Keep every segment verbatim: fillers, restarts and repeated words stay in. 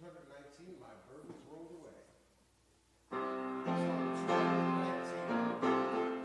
nineteen, my burdens rolled away. Psalm two nineteen.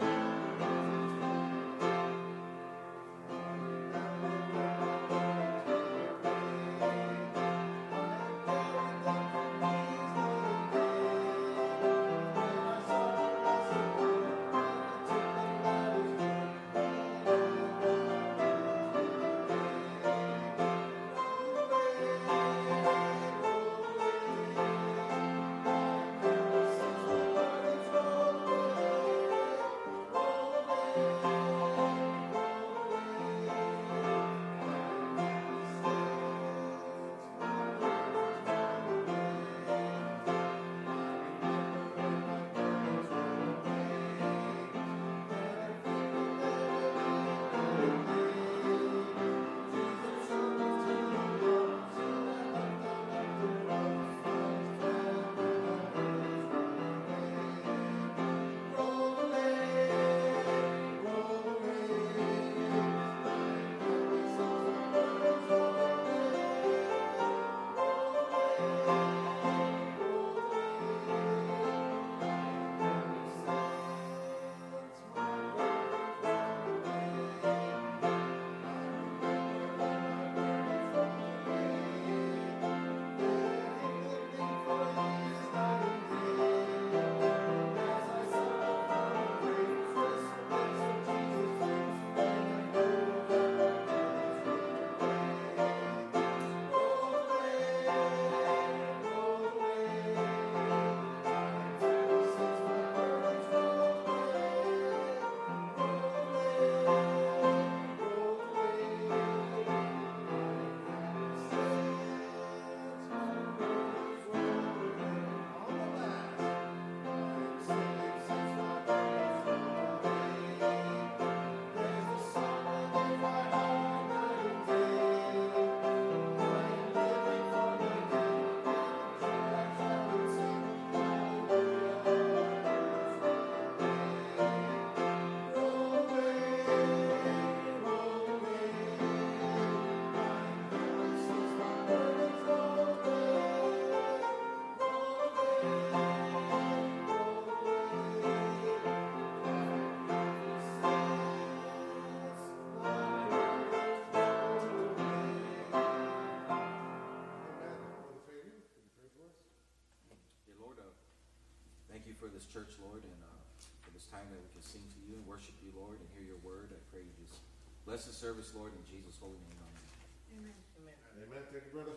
For this church, Lord, and uh, for this time that we can sing to you and worship you, Lord, and hear your word. I pray you just bless the service, Lord, in Jesus' holy name. Amen. Amen. Amen. Thank you, brother.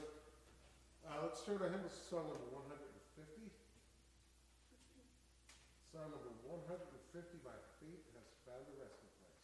Uh, let's turn to hymn song number one hundred fifty. Song number one hundred fifty, My Feet Has Found a Resting Place.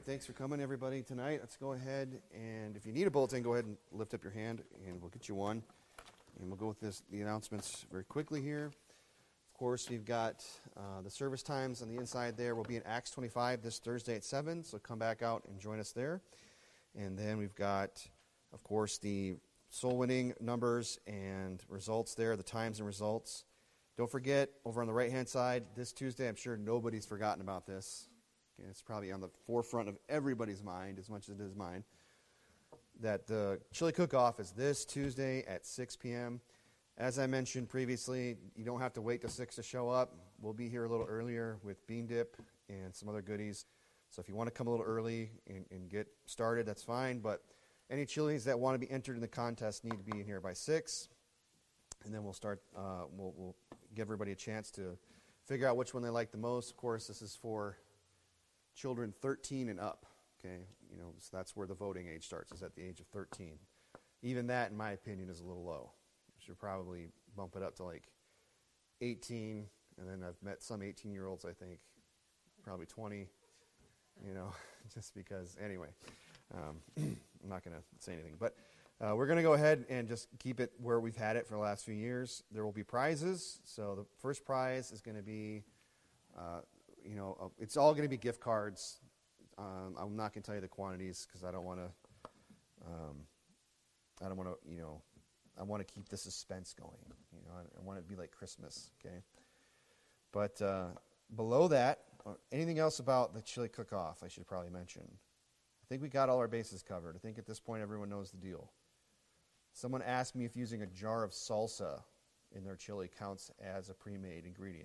right, thanks for coming, everybody, tonight. Let's go ahead, and if you need a bulletin, go ahead and lift up your hand, and we'll get you one. And we'll go with this, the announcements very quickly here. Of course, we've got uh, the service times on the inside there. We'll be in Acts twenty-five this Thursday at seven, so come back out and join us there. And then we've got, of course, the soul winning numbers and results there, the times and results. Don't forget, over on the right-hand side, this Tuesday, I'm sure nobody's forgotten about this. Okay, it's probably on the forefront of everybody's mind as much as it is mine, that the chili cook-off is this Tuesday at six p.m. As I mentioned previously, you don't have to wait till six to show up. We'll be here a little earlier with bean dip and some other goodies. So if you want to come a little early and, and get started, that's fine. But any chilies that want to be entered in the contest need to be in here by six. And then we'll start, uh, we'll, we'll give everybody a chance to figure out which one they like the most. Of course, this is for children thirteen and up. Okay, you know, so that's where the voting age starts, is at the age of thirteen. Even that, in my opinion, is a little low. You should probably bump it up to like eighteen, and then I've met some eighteen-year-olds, I think, probably twenty, you know, just because, anyway, um, I'm not going to say anything. But uh, we're going to go ahead and just keep it where we've had it for the last few years. There will be prizes. So the first prize is going to be, uh, you know, uh, it's all going to be gift cards. Um, I'm not going to tell you the quantities because I don't want to, um, I don't want to, you know, I want to keep the suspense going. You know, I, I want it to be like Christmas, okay? But uh, below that, uh, anything else about the chili cook-off I should probably mention? I think we got all our bases covered. I think at this point everyone knows the deal. Someone asked me if using a jar of salsa in their chili counts as a pre-made ingredient.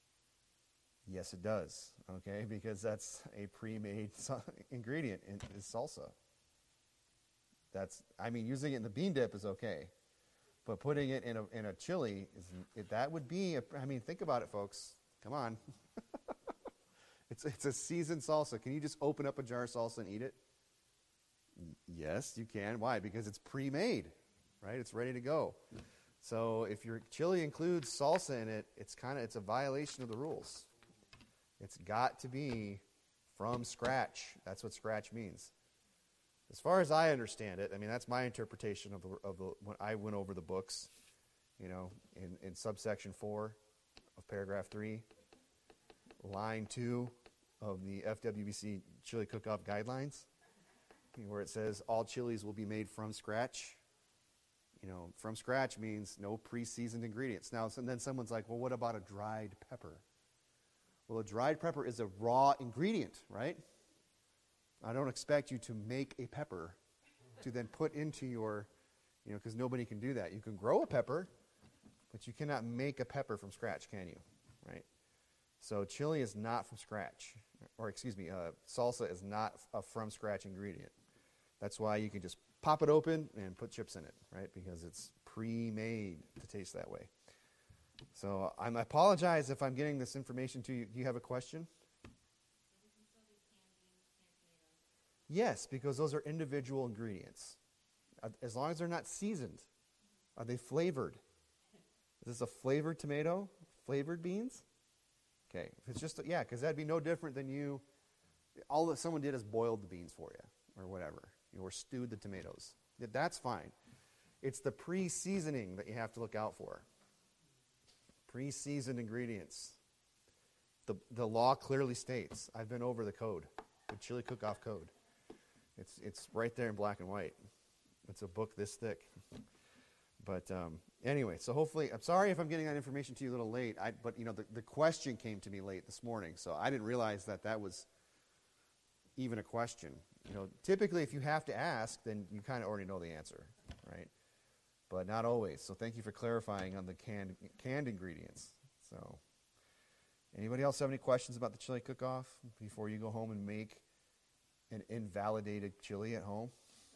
Yes, it does, okay, because that's a pre-made so- ingredient in is salsa. That's, I mean, using it in the bean dip is okay, but putting it in a in a chili is it, that would be. A, I mean, think about it, folks. Come on, it's it's a seasoned salsa. Can you just open up a jar of salsa and eat it? Yes, you can. Why? Because it's pre-made, right? It's ready to go. So if your chili includes salsa in it, it's kind of it's a violation of the rules. It's got to be from scratch. That's what scratch means. As far as I understand it, I mean, that's my interpretation of the, of the when I went over the books, you know, in, in subsection four of paragraph three, line two of the F W B C chili cook-off guidelines, where it says all chilies will be made from scratch. You know, from scratch means no pre-seasoned ingredients. Now, and then someone's like, well, what about a dried pepper? Well, a dried pepper is a raw ingredient, right? I don't expect you to make a pepper to then put into your, you know, because nobody can do that. You can grow a pepper, but you cannot make a pepper from scratch, can you? Right? So chili is not from scratch. Or excuse me, uh, salsa is not a from scratch ingredient. That's why you can just pop it open and put chips in it, right? Because it's pre-made to taste that way. So I'm, I apologize if I'm getting this information to you. Do you have a question? Yes, because those are individual ingredients. As long as they're not seasoned. Are they flavored? Is this a flavored tomato? Flavored beans? Okay. If it's just, a, yeah, because that'd be no different than you, all that someone did is boiled the beans for you or whatever, you know, or stewed the tomatoes. That's fine. It's the pre-seasoning that you have to look out for. Pre-seasoned ingredients. The the law clearly states, I've been over the code, the chili cook-off code. It's it's right there in black and white. It's a book this thick. But um, anyway, so hopefully, I'm sorry if I'm getting that information to you a little late, I, but you know, the, the question came to me late this morning, so I didn't realize that that was even a question. You know, typically if you have to ask, then you kind of already know the answer, right? But not always. So thank you for clarifying on the canned canned ingredients. So, anybody else have any questions about the chili cook-off before you go home and make an invalidated chili at home?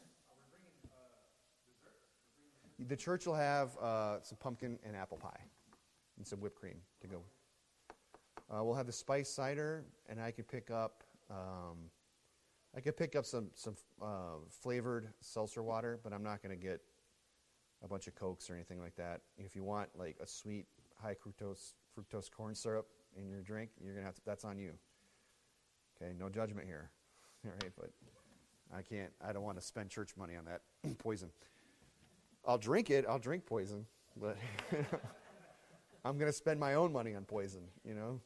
The church will have uh, some pumpkin and apple pie and some whipped cream to go. Uh, we'll have the spice cider, and I could pick up. Um, I could pick up some some uh, flavored seltzer water, but I'm not going to get a bunch of Cokes or anything like that. If you want like a sweet high fructose fructose corn syrup in your drink, you're gonna have to. That's on you. Okay, no judgment here. All right, but I can't, I don't want to spend church money on that poison. I'll drink it, I'll drink poison, but I'm going to spend my own money on poison, you know.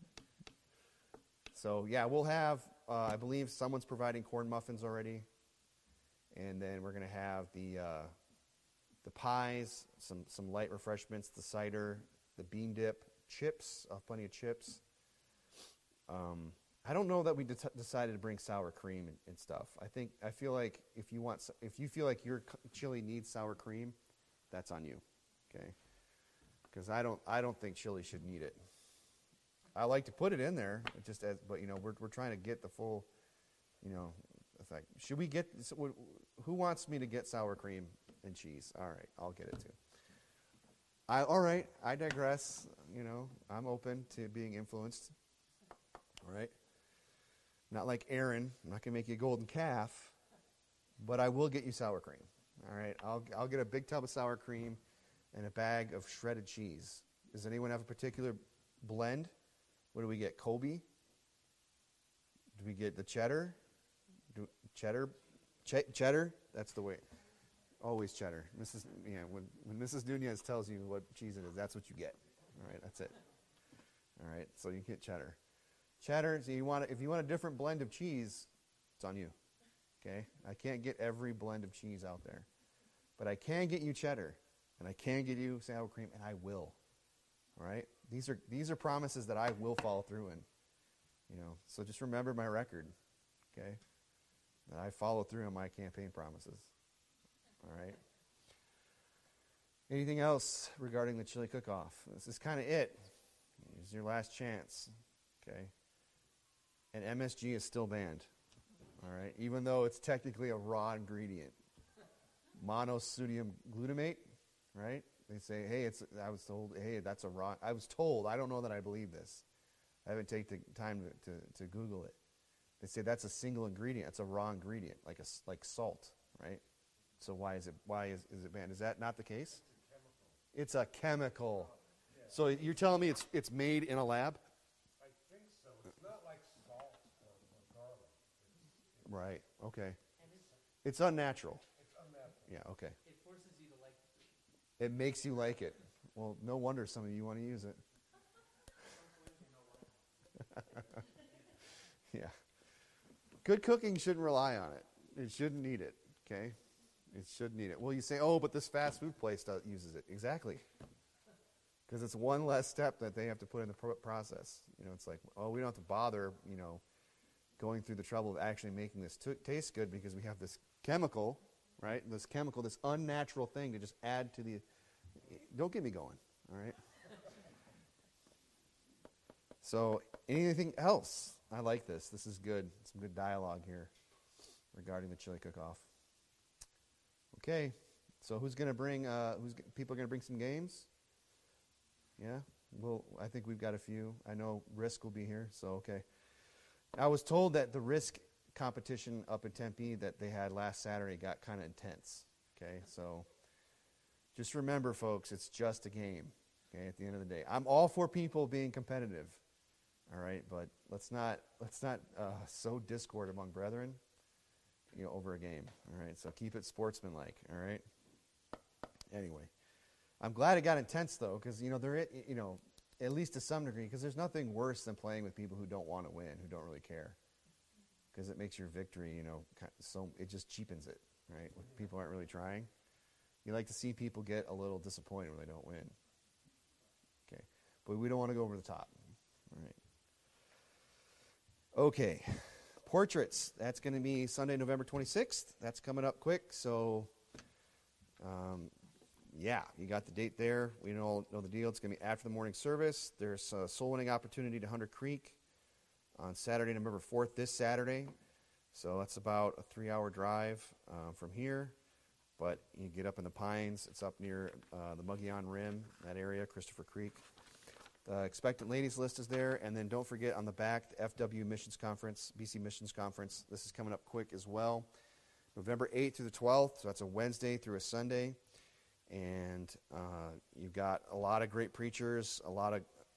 So, yeah, we'll have, uh, I believe someone's providing corn muffins already. And then we're going to have the uh, the pies, some, some light refreshments, the cider, the bean dip, chips, uh, plenty of chips. Um, I don't know that we de- decided to bring sour cream and, and stuff. I think, I feel like if you want, if you feel like your chili needs sour cream, that's on you, okay? Because I don't, I don't think chili should need it. I like to put it in there, just as, but you know, we're we're trying to get the full, you know, effect. Should we get? So, who wants me to get sour cream and cheese? All right, I'll get it too. I all right. I digress. You know, I'm open to being influenced. All right. Not like Aaron. I'm not gonna make you a golden calf, but I will get you sour cream. All right. I'll I'll get a big tub of sour cream and a bag of shredded cheese. Does anyone have a particular blend? What do we get? Colby? Do we get the cheddar? Do, cheddar? Ch- cheddar? That's the way. Always cheddar. Missus Yeah, when, when Missus Nunez tells you what cheese it is, that's what you get. All right, that's it. All right, so you get cheddar. Cheddar, so you want if you want a different blend of cheese, it's on you. Okay? I can't get every blend of cheese out there. But I can get you cheddar, and I can get you sour cream, and I will. All right? These are these are promises that I will follow through in. You know, so just remember my record, okay? That I follow through on my campaign promises. All right? Anything else regarding the chili cook-off? This is kind of it. This is your last chance, okay? And M S G is still banned, all right? Even though it's technically a raw ingredient. Monosodium glutamate, right? They say, hey, it's. I was told, hey, that's a raw. I was told. I don't know that I believe this. I haven't taken the time to, to, to Google it. They say that's a single ingredient. It's a raw ingredient, like a like salt, right? So why is it why is, is it banned? Is that not the case? It's a chemical. It's a chemical. Yeah. So you're telling me it's it's made in a lab? I think so. It's not like salt or, or garlic. It's, right. Okay. It's unnatural. It's unnatural. Yeah. Okay. It forces you to like the food. It makes you like it. Well, no wonder some of you want to use it. Yeah. Good cooking shouldn't rely on it. It shouldn't need it, okay? It should need it. Well, you say, oh, but this fast food place does, uses it. Exactly. Because it's one less step that they have to put in the pro- process. You know, it's like, oh, we don't have to bother, you know, going through the trouble of actually making this t- taste good because we have this chemical, right? This chemical, this unnatural thing to just add to the... Don't get me going, all right? So, anything else? I like this. This is good. Some good dialogue here regarding the chili cook-off. Okay, so who's going to bring? Uh, who's people are going to bring some games? Yeah, well, I think we've got a few. I know Risk will be here. So okay, I was told that the Risk competition up in Tempe that they had last Saturday got kind of intense. Okay, so just remember, folks, it's just a game. Okay, at the end of the day, I'm all for people being competitive. All right, but let's not let's not uh, sow discord among brethren, you know, over a game. All right, so keep it sportsmanlike. All right. Anyway, I'm glad it got intense though, because you know there, you know, at least to some degree, because there's nothing worse than playing with people who don't want to win, who don't really care, because it makes your victory, you know, so it just cheapens it, right? When people aren't really trying, you like to see people get a little disappointed when they don't win. Okay, but we don't want to go over the top. All right. Okay, portraits. That's going to be Sunday, November twenty-sixth. That's coming up quick. So, um, yeah, you got the date there. We know, know the deal. It's going to be after the morning service. There's a soul winning opportunity to Hunter Creek on Saturday, November fourth, this Saturday. So that's about a three-hour drive uh, from here. But you get up in the Pines. It's up near uh, the Mogollon Rim, that area, Christopher Creek. The expectant ladies list is there, and then don't forget on the back, the F W Missions Conference, B C Missions Conference. This is coming up quick as well. November eighth through the twelfth, so that's a Wednesday through a Sunday. And uh, you've got a lot of great preachers, a lot of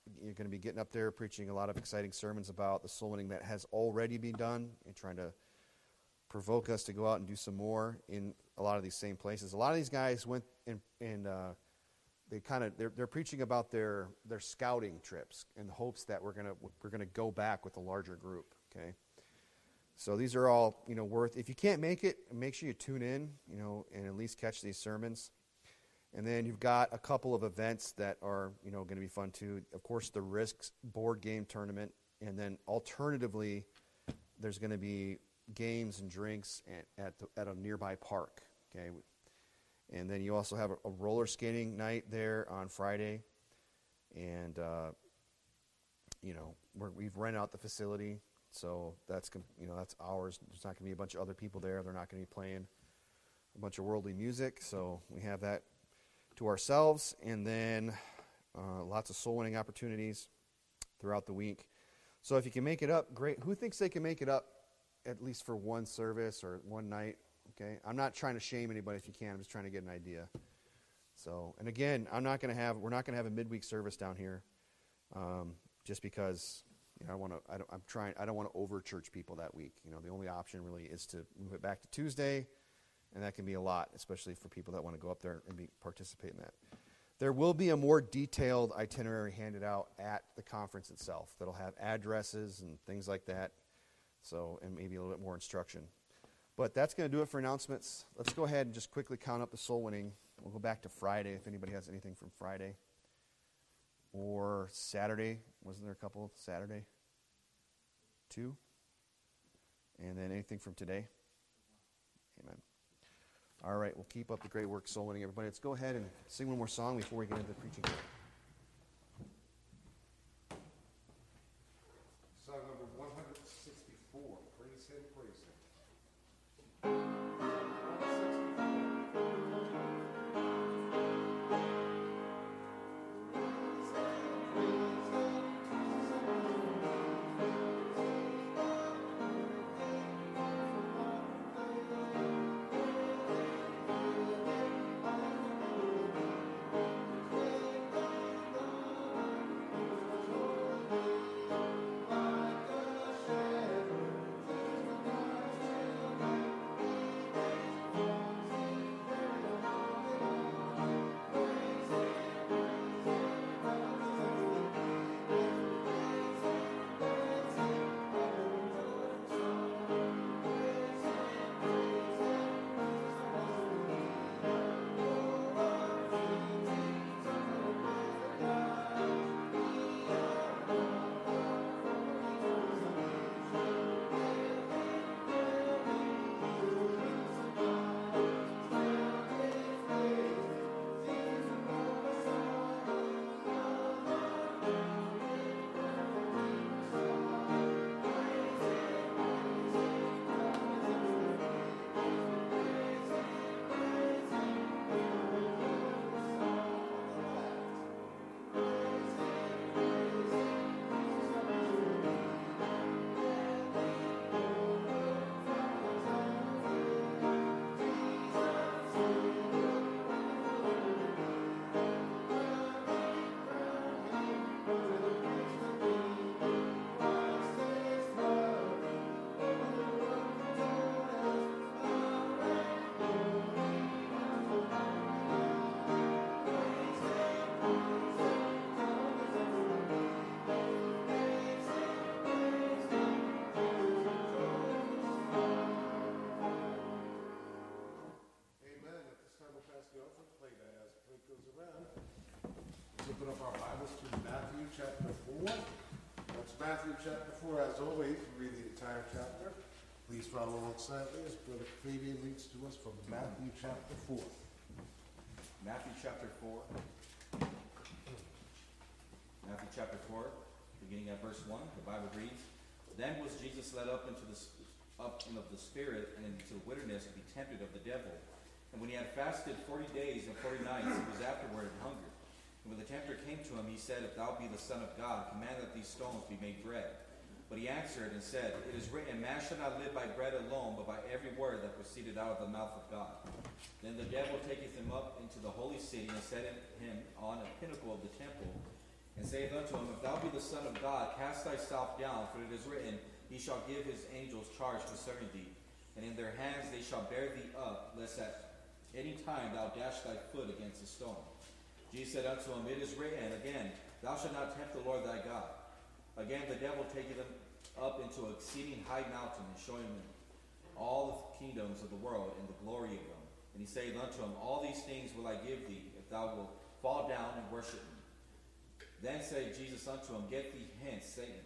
you're going to be getting up there preaching a lot of exciting sermons about the soul winning that has already been done and trying to provoke us to go out and do some more in a lot of these same places. A lot of these guys went and, and uh, they kind of they're, they're preaching about their their scouting trips in the hopes that we're gonna we're gonna go back with a larger group. Okay, so these are all you know worth. If you can't make it, make sure you tune in, you know, and at least catch these sermons. And then you've got a couple of events that are you know going to be fun too. Of course, the Risks board game tournament, and then alternatively, there's going to be games and drinks at at, the, at a nearby park. Okay. And then you also have a, a roller skating night there on Friday. And, uh, you know, we're, we've rented out the facility. So that's, you know, that's ours. There's not going to be a bunch of other people there. They're not going to be playing a bunch of worldly music. So we have that to ourselves. And then uh, lots of soul winning opportunities throughout the week. So if you can make it up, great. Who thinks they can make it up at least for one service or one night? Okay, I'm not trying to shame anybody if you can. I'm just trying to get an idea. So, and again, I'm not going to have. We're not going to have a midweek service down here, um, just because you know I want to. I don't, I'm trying. I don't want to over church people that week. You know, the only option really is to move it back to Tuesday, and that can be a lot, especially for people that want to go up there and be participate in that. There will be a more detailed itinerary handed out at the conference itself that'll have addresses and things like that. So, and maybe a little bit more instruction. But that's going to do it for announcements. Let's go ahead and just quickly count up the soul winning. We'll go back to Friday if anybody has anything from Friday. Or Saturday. Wasn't there a couple Saturday? Two? And then anything from today? Amen. All right, we'll keep up the great work soul winning, everybody. Let's go ahead and sing one more song before we get into the preaching. Song number one hundred sixty-four. Praise him, praise him. Open up our Bibles to Matthew chapter four. That's Matthew chapter four. As always, we read the entire chapter. Please follow along silently as Brother Fabian leads to us from Matthew chapter four. Matthew chapter four. Matthew chapter four, beginning at verse one, the Bible reads, Then was Jesus led up into the up into the Spirit and into the wilderness to be tempted of the devil. And when he had fasted forty days and forty nights, he was afterward and hungry. And when the tempter came to him, he said, If thou be the Son of God, command that these stones be made bread. But he answered and said, It is written, Man shall not live by bread alone, but by every word that proceeded out of the mouth of God. Then the devil taketh him up into the holy city, and set him on a pinnacle of the temple, and saith unto him, If thou be the Son of God, cast thyself down, for it is written, He shall give his angels charge concerning thee, and in their hands they shall bear thee up, lest at any time thou dash thy foot against a stone. Jesus said unto him, It is written again, Thou shalt not tempt the Lord thy God. Again the devil taketh him up into an exceeding high mountain, and showing him all the kingdoms of the world and the glory of them. And he saith unto him, All these things will I give thee, if thou wilt fall down and worship me. Then said Jesus unto him, Get thee hence, Satan.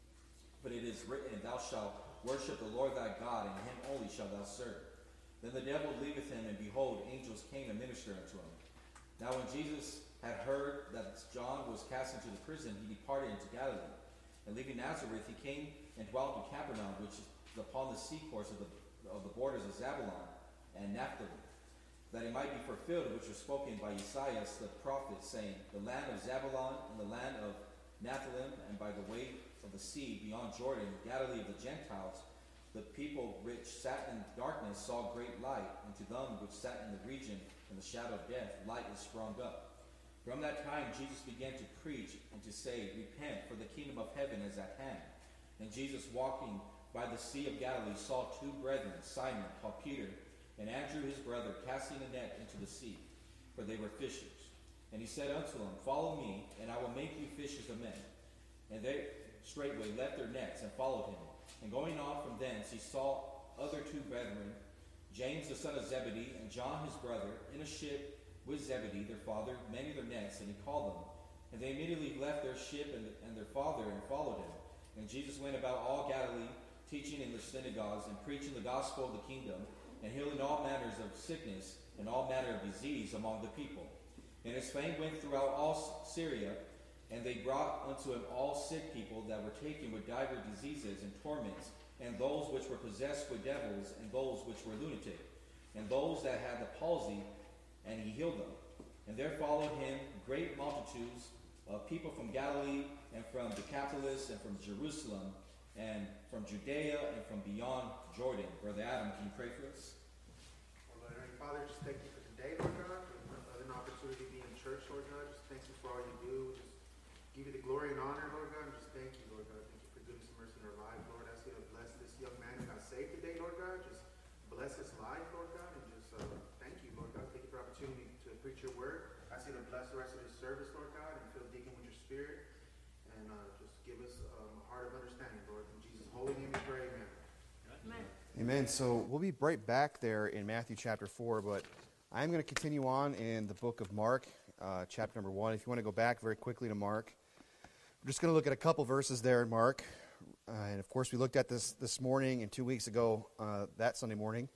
But it is written, Thou shalt worship the Lord thy God, and him only shalt thou serve. Then the devil leaveth him, and behold, angels came and ministered unto him. Now when Jesus had heard that John was cast into the prison, he departed into Galilee. And leaving Nazareth, he came and dwelt in Capernaum, which is upon the sea course of the, of the borders of Zabulon and Naphtali, that it might be fulfilled which was spoken by Esaias the prophet, saying, The land of Zabulon and the land of Naphtali, and by the way of the sea beyond Jordan, Galilee of the Gentiles, the people which sat in darkness saw great light, and to them which sat in the region in the shadow of death, light is sprung up. From that time Jesus began to preach and to say, Repent, for the kingdom of heaven is at hand. And Jesus, walking by the sea of Galilee, saw two brethren, Simon, called Peter, and Andrew his brother, casting a net into the sea, for they were fishers. And he said unto them, Follow me, and I will make you fishers of men. And they straightway left their nets and followed him. And going on from thence, he saw other two brethren, James the son of Zebedee, and John his brother, in a ship with Zebedee their father, mending their nets, and he called them. And they immediately left their ship and, and their father, and followed him. And Jesus went about all Galilee, teaching in the synagogues, and preaching the gospel of the kingdom, and healing all manners of sickness and all manner of disease among the people. And his fame went throughout all Syria, and they brought unto him all sick people that were taken with divers diseases and torments, and those which were possessed with devils, and those which were lunatic, and those that had the palsy, and he healed them. And there followed him great multitudes of people from Galilee, and from Decapolis, and from Jerusalem, and from Judea, and from beyond Jordan. Brother Adam, can you pray for us? Well, Lord, Heavenly Father, just thank you for today, Lord God, for an opportunity to be in church, Lord God. Just thank you for all you do. Just give you the glory and honor, Lord God. And just thank you, Lord God. Thank you for goodness and mercy in our lives, Lord. I ask you to bless this young man who got saved today, Lord God. Just bless his life, Lord God, and just uh, thank you, Lord God. Thank you for the opportunity to preach your word. I ask you to bless the rest of this service, Lord God, and fill Deacon with your spirit, and uh, just give us um, a heart of understanding, Lord. In Jesus' holy name we pray, amen. Amen. Amen. So we'll be right back there in Matthew chapter four, but I'm going to continue on in the book of Mark, uh, chapter number one. If you want to go back very quickly to Mark, we're just going to look at a couple verses there in Mark. Uh, and of course, we looked at this this morning and two weeks ago, uh, that Sunday morning.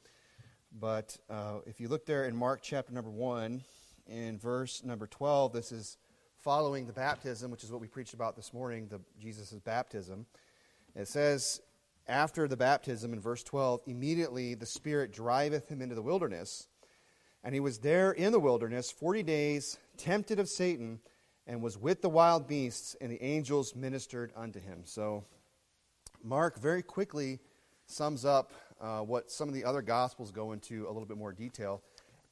But uh, if you look there in Mark chapter number one, in verse number twelve, this is following the baptism, which is what we preached about this morning, the Jesus' baptism. It says, after the baptism, in verse twelve, immediately the Spirit driveth him into the wilderness, and he was there in the wilderness forty days, tempted of Satan, and was with the wild beasts, and the angels ministered unto him. So Mark very quickly sums up uh, what some of the other Gospels go into a little bit more detail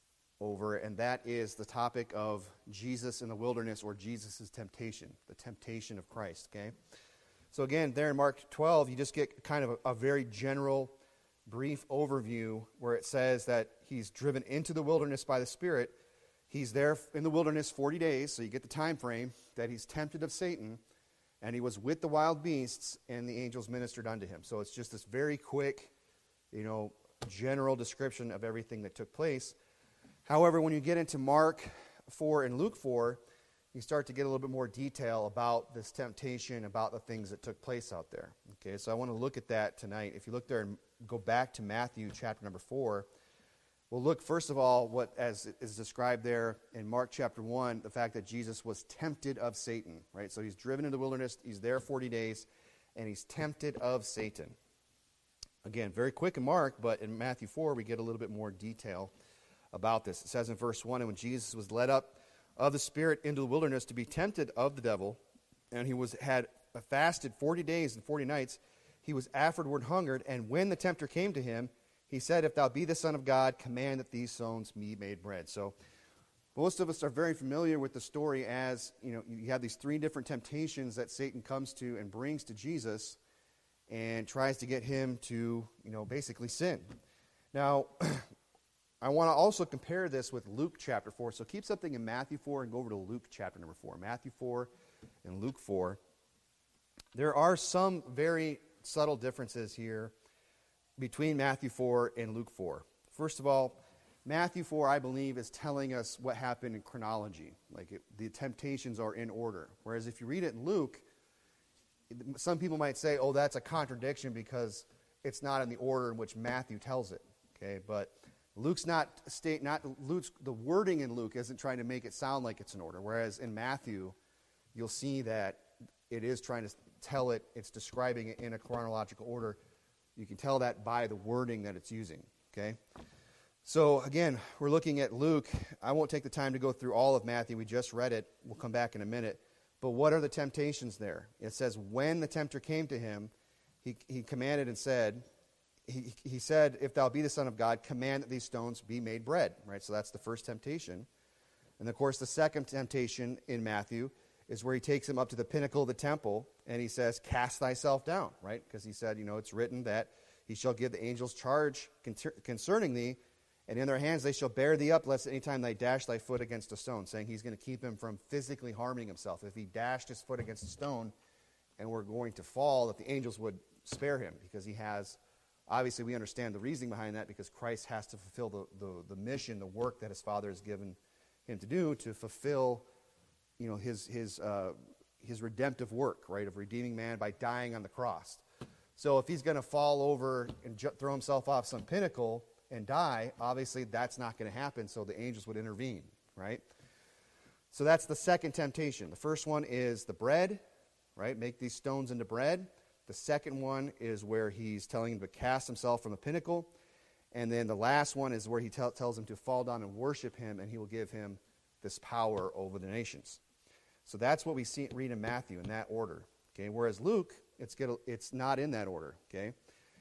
over, and that is the topic of Jesus in the wilderness, or Jesus' temptation, the temptation of Christ, okay? So again, there in Mark twelve, you just get kind of a, a very general, brief overview where it says that he's driven into the wilderness by the Spirit. He's there in the wilderness forty days, so you get the time frame, that he's tempted of Satan, and he was with the wild beasts, and the angels ministered unto him. So it's just this very quick, you know, general description of everything that took place. However, when you get into Mark four and Luke four, you start to get a little bit more detail about this temptation, about the things that took place out there. Okay, so I want to look at that tonight. If you look there and go back to Matthew chapter number four, we'll look first of all what as is described there in Mark chapter one, the fact that Jesus was tempted of Satan, right? So he's driven into the wilderness, he's there forty days, and he's tempted of Satan. Again, very quick in Mark, but in Matthew four we get a little bit more detail about this. It says in verse one, and when Jesus was led up of the Spirit into the wilderness to be tempted of the devil, and he was had fasted forty days and forty nights, he was afterward hungered, and when the tempter came to him, he said, if thou be the Son of God, command that these stones be made bread. So Most of us are very familiar with the story as, you know, you have these three different temptations that Satan comes to and brings to Jesus and tries to get him to, you know, basically sin. Now, I want to also compare this with Luke chapter four. So keep something in Matthew four and go over to Luke chapter number four. Matthew four and Luke four. There are some very subtle differences here between Matthew four and Luke four. First of all, Matthew four, I believe, is telling us what happened in chronology. Like it, the temptations are in order. Whereas if you read it in Luke, some people might say, oh, that's a contradiction because it's not in the order in which Matthew tells it. Okay, but Luke's not state not Luke's the wording in Luke isn't trying to make it sound like it's in order. Whereas in Matthew, you'll see that it is trying to tell it, it's describing it in a chronological order. You can tell that by the wording that it's using. Okay? So again, we're looking at Luke. I won't take the time to go through all of Matthew. We just read it. We'll come back in a minute. But what are the temptations there? It says, when the tempter came to him, he, he commanded and said, he, he said, if thou be the Son of God, command that these stones be made bread. Right? So that's the first temptation. And of course, the second temptation in Matthew is where he takes him up to the pinnacle of the temple, and he says, cast thyself down. Right? Because he said, you know, it's written that he shall give the angels charge concerning thee, and in their hands they shall bear thee up, lest any time thou dash thy foot against a stone, saying he's going to keep him from physically harming himself. If he dashed his foot against a stone and were going to fall, that the angels would spare him, because he has, obviously we understand the reasoning behind that, because Christ has to fulfill the, the, the mission, the work that his Father has given him to do, to fulfill, you know, his, his, uh, his redemptive work, right, of redeeming man by dying on the cross. So if he's going to fall over and ju- throw himself off some pinnacle and die, obviously that's not going to happen, so the angels would intervene, right? So that's the second temptation. The first one is the bread, right? Make these stones into bread. The second one is where he's telling him to cast himself from the pinnacle. And then the last one is where he tell, tells him to fall down and worship him, and he will give him this power over the nations. So that's what we see read in Matthew in that order. Okay, whereas Luke, it's get, it's not in that order. Okay.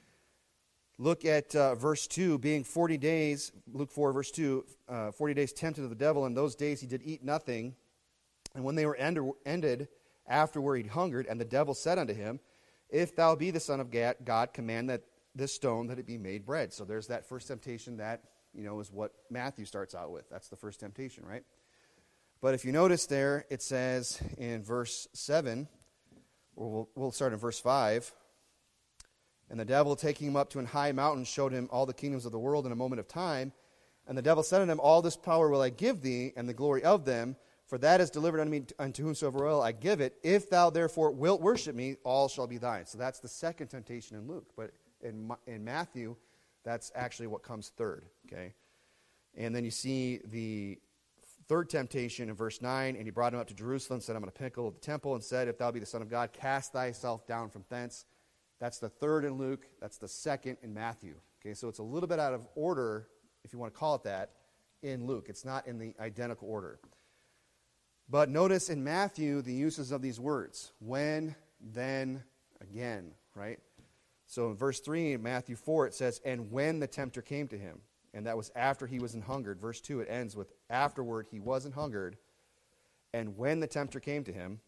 Look at uh, verse two, being forty days, Luke four, verse two, uh, forty days tempted of the devil. In those days he did eat nothing. And when they were end- ended, afterward he hungered, and the devil said unto him, if thou be the Son of God, command that this stone that it be made bread. So there's that first temptation that, you know, is what Matthew starts out with. That's the first temptation, right? But if you notice there, it says in verse seven, or we'll, we'll start in verse five, and the devil, taking him up to an high mountain, showed him all the kingdoms of the world in a moment of time. And the devil said unto him, all this power will I give thee, and the glory of them, for that is delivered unto me, unto whomsoever will I give it. If thou therefore wilt worship me, all shall be thine. So that's the second temptation in Luke. But in, in Matthew, that's actually what comes third. Okay, and then you see the third temptation in verse nine, and he brought him up to Jerusalem, set him on a pinnacle of the temple, and said, if thou be the Son of God, cast thyself down from thence. That's the third in Luke. That's the second in Matthew. Okay, so it's a little bit out of order, if you want to call it that, in Luke. It's not in the identical order. But notice in Matthew the uses of these words. When, then, again, right? So in verse three in Matthew four it says, and when the tempter came to him. And that was after he was an hungered. Verse two, it ends with, afterward he was an hungered. And when the tempter came to him.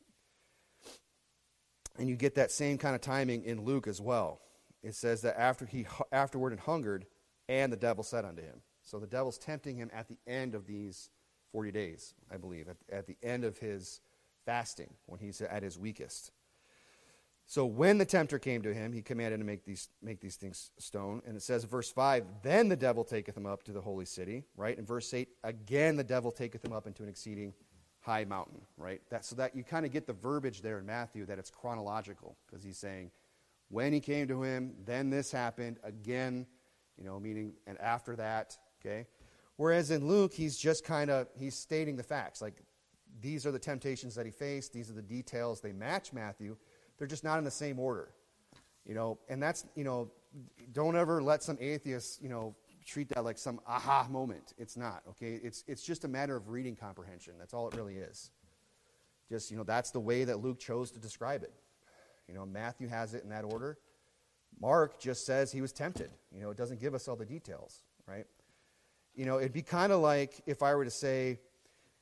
And you get that same kind of timing in Luke as well. It says that after he afterward and hungered, and the devil said unto him. So the devil's tempting him at the end of these forty days, I believe, at, at the end of his fasting, when he's at his weakest. So when the tempter came to him, he commanded to make these make these things stone. And it says, verse five, then the devil taketh him up to the holy city, right? In verse eight, again the devil taketh him up into an exceeding high mountain, right? That, so that you kind of get the verbiage there in Matthew that it's chronological, because he's saying, when he came to him, then this happened, again, you know, meaning, and after that, okay? Whereas in Luke, he's just kind of, he's stating the facts, like, these are the temptations that he faced, these are the details, they match Matthew, they're just not in the same order, you know, and that's, you know, don't ever let some atheists, you know, treat that like some aha moment. It's not, okay? It's it's just a matter of reading comprehension. That's all it really is. Just, you know, that's the way that Luke chose to describe it. You know, Matthew has it in that order. Mark just says he was tempted. You know, it doesn't give us all the details, right? You know, it'd be kind of like if I were to say,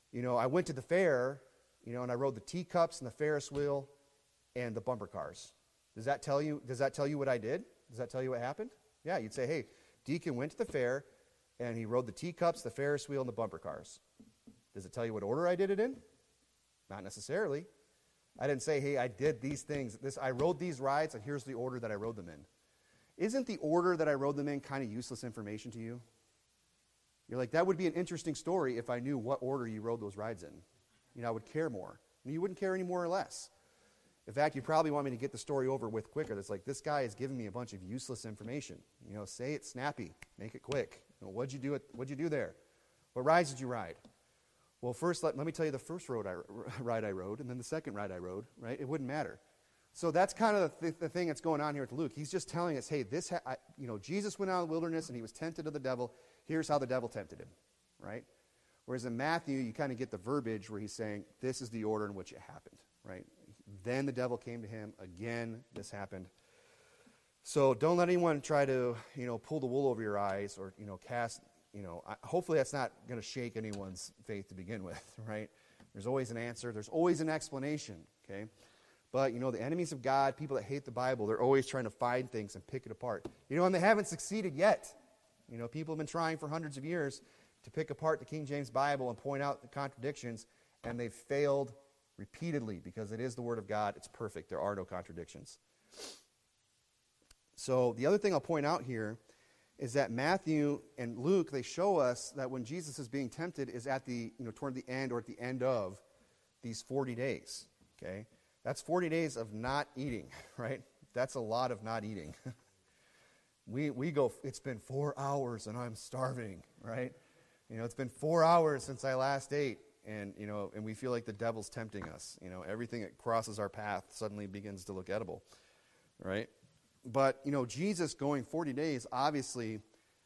You know, I went to the fair, you know, and I rode the teacups and the Ferris wheel and the bumper cars. Does that tell you, does that tell you what I did? Does that tell you what happened? Yeah, you'd say, hey, Deacon went to the fair and he rode the teacups, the Ferris wheel, and the bumper cars. Does it tell you what order I did it in? Not necessarily. I didn't say, hey, I did these things. This, I rode these rides, and here's the order that I rode them in. Isn't the order that I rode them in kind of useless information to you? You're like, that would be an interesting story if I knew what order you rode those rides in. You know, I would care more. And you wouldn't care any more or less. In fact, you probably want me to get the story over with quicker. That's like, this guy is giving me a bunch of useless information. You know, say it snappy. Make it quick. You know, what'd you do? At, what'd you do there? What rides did you ride? Well, first, let, let me tell you the first road I, ride I rode, and then the second ride I rode, right? It wouldn't matter. So that's kind of the, th- the thing that's going on here with Luke. He's just telling us, hey, this, ha- I, you know, Jesus went out in the wilderness and he was tempted of the devil. Here's how the devil tempted him, right? Whereas in Matthew, you kind of get the verbiage where he's saying, this is the order in which it happened, right? Then the devil came to him. Again, this happened. So don't let anyone try to, you know, pull the wool over your eyes or, you know, cast, you know, I, hopefully that's not going to shake anyone's faith to begin with, right? There's always an answer. There's always an explanation, okay? But, you know, the enemies of God, people that hate the Bible, they're always trying to find things and pick it apart. You know, and they haven't succeeded yet. You know, people have been trying for hundreds of years to pick apart the King James Bible and point out the contradictions, and they've failed repeatedly because it is the Word of God. It's perfect. There are no contradictions. So the other thing I'll point out here is that Matthew and Luke, they show us that when Jesus is being tempted is at the, you know, toward the end or at the end of these forty days, okay? That's forty days of not eating, right? That's a lot of not eating. we we go, it's been four hours and I'm starving, right? You know, it's been four hours since I last ate, and, you know, and we feel like the devil's tempting us. You know, everything that crosses our path suddenly begins to look edible, right? But, you know, Jesus going forty days, obviously,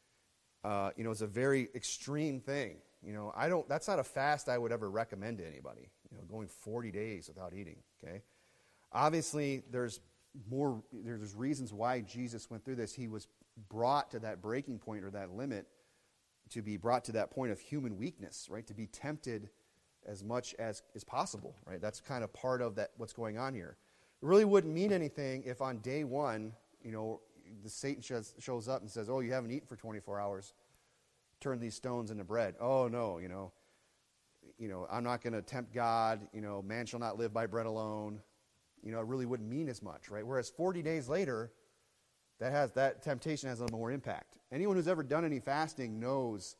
uh, you know, is a very extreme thing. You know, I don't, that's not a fast I would ever recommend to anybody, you know, going forty days without eating, okay? Obviously, there's more, there's reasons why Jesus went through this. He was brought to that breaking point or that limit to be brought to that point of human weakness, right? To be tempted as much as is possible, right? That's kind of part of that, what's going on here. It really wouldn't mean anything if on day one, you know, the Satan shows, shows up and says, oh, you haven't eaten for twenty-four hours. Turn these stones into bread. Oh, no, you know, you know, I'm not going to tempt God. You know, man shall not live by bread alone. You know, it really wouldn't mean as much, right? Whereas forty days later, that has that temptation has a little more impact. Anyone who's ever done any fasting knows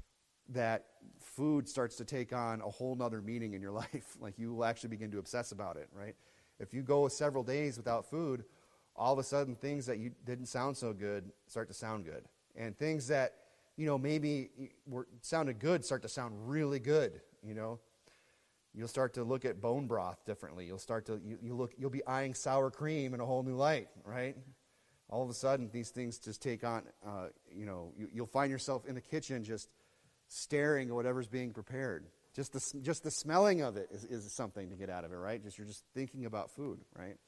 that food starts to take on a whole nother meaning in your life. Like, you will actually begin to obsess about it, right? If you go several days without food, all of a sudden things that you didn't sound so good start to sound good. And things that, you know, maybe were sounded good start to sound really good, you know. You'll start to look at bone broth differently. You'll start to, you, you look, you'll be eyeing sour cream in a whole new light, right? All of a sudden, these things just take on, uh, you know, you, you'll find yourself in the kitchen just staring at whatever's being prepared. Just the, just the smelling of it is, is something to get out of it, right? Just you're just thinking about food, right?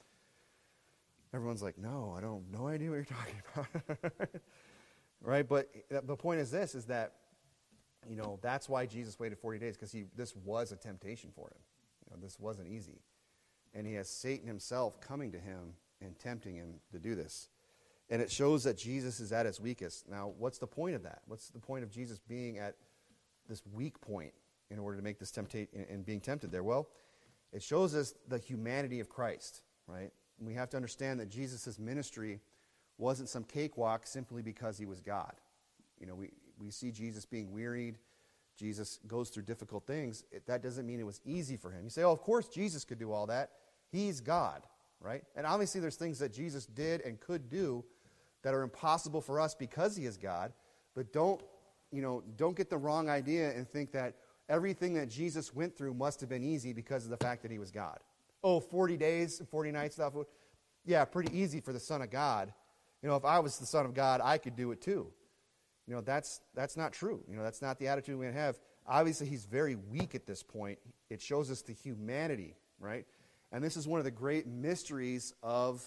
Everyone's like, no, I don't have no idea what you're talking about. Right? But the point is this, is that, you know, that's why Jesus waited forty days, because he this was a temptation for him. You know, this wasn't easy. And he has Satan himself coming to him and tempting him to do this. And it shows that Jesus is at his weakest. Now, what's the point of that? What's the point of Jesus being at this weak point in order to make this temptation and being tempted there? Well, it shows us the humanity of Christ, right? And we have to understand that Jesus' ministry wasn't some cakewalk simply because he was God. You know, we, we see Jesus being wearied. Jesus goes through difficult things. It, that doesn't mean it was easy for him. You say, oh, of course Jesus could do all that. He's God, right? And obviously there's things that Jesus did and could do that are impossible for us because he is God. But don't, you know, don't get the wrong idea and think that everything that Jesus went through must have been easy because of the fact that he was God. Oh, forty days and forty nights without food? Yeah, pretty easy for the Son of God. You know, if I was the Son of God, I could do it too. You know, that's that's not true. You know, that's not the attitude we have. Obviously, he's very weak at this point. It shows us the humanity, right? And this is one of the great mysteries of,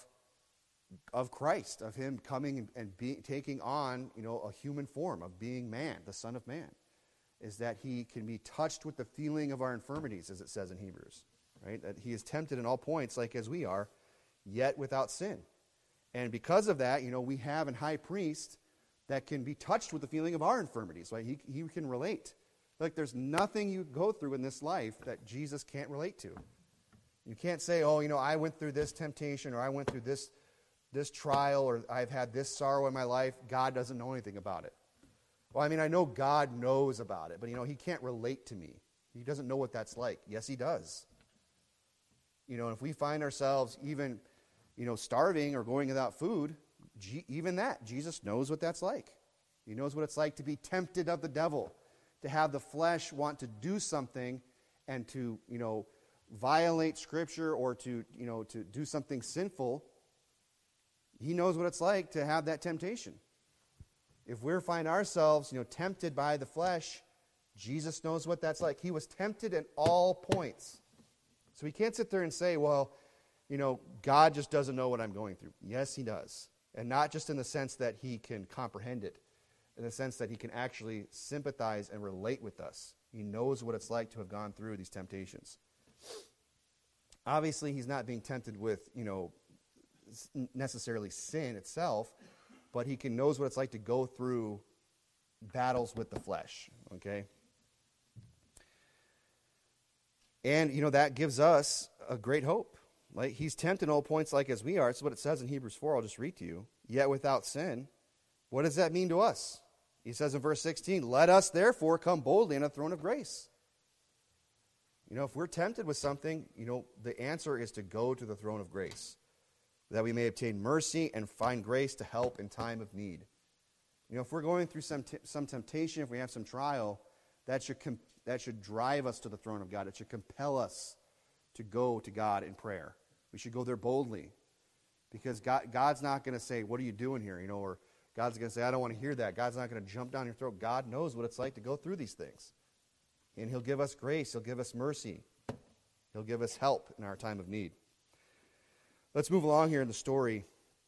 of Christ, of him coming and, and be, taking on, you know, a human form, of being man, the Son of Man. is that he can be touched with the feeling of our infirmities, as it says in Hebrews, right? That he is tempted in all points, like as we are, yet without sin. And because of that, you know, we have a high priest that can be touched with the feeling of our infirmities, right? He, he can relate. Like there's nothing you go through in this life that Jesus can't relate to. You can't say, oh, you know, I went through this temptation, or I went through this, this trial, or I've had this sorrow in my life. God doesn't know anything about it. Well, I mean, I know God knows about it, but, you know, he can't relate to me. He doesn't know what that's like. Yes, he does. You know, if we find ourselves even, you know, starving or going without food, G- even that, Jesus knows what that's like. He knows what it's like to be tempted of the devil, to have the flesh want to do something and to, you know, violate Scripture or to, you know, to do something sinful. He knows what it's like to have that temptation. If we find ourselves, you know, tempted by the flesh, Jesus knows what that's like. He was tempted in all points. So we can't sit there and say, well, you know, God just doesn't know what I'm going through. Yes, he does. And not just in the sense that he can comprehend it, in the sense that he can actually sympathize and relate with us. He knows what it's like to have gone through these temptations. Obviously, he's not being tempted with, you know, necessarily sin itself, but he can knows what it's like to go through battles with the flesh, okay? And, you know, that gives us a great hope. Like, he's tempted in all points like as we are. It's what it says in Hebrews four. I'll just read to you. Yet without sin. What does that mean to us? He says in verse sixteen, let us therefore come boldly in a throne of grace. You know, if we're tempted with something, you know, the answer is to go to the throne of grace, that we may obtain mercy and find grace to help in time of need. You know, if we're going through some t- some temptation, if we have some trial, that should com- that should drive us to the throne of God. It should compel us to go to God in prayer. We should go there boldly, because God, God's not going to say, what are you doing here? You know, or God's going to say, I don't want to hear that. God's not going to jump down your throat. God knows what it's like to go through these things. And he'll give us grace. He'll give us mercy. He'll give us help in our time of need. Let's move along here in the story.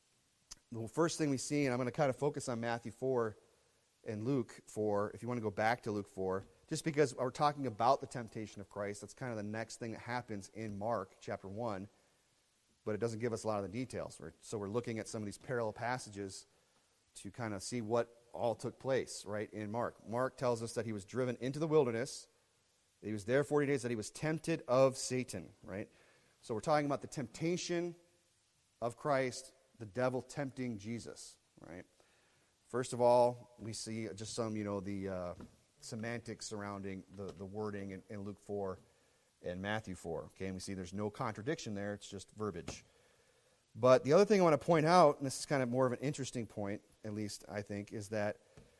The first thing we see, and I'm going to kind of focus on Matthew four and Luke four, if you want to go back to Luke four, just because we're talking about the temptation of Christ. That's kind of the next thing that happens in Mark chapter one, but it doesn't give us a lot of the details. So we're looking at some of these parallel passages to kind of see what all took place, right, in Mark. Mark tells us that he was driven into the wilderness, that he was there forty days, that he was tempted of Satan, right? So we're talking about the temptation of Christ, the devil tempting Jesus, right? First of all, we see just some, you know, the uh, semantics surrounding the, the wording in, in Luke four and Matthew four, okay? And we see there's no contradiction there, it's just verbiage. But the other thing I want to point out, and this is kind of more of an interesting point, at least I think, is that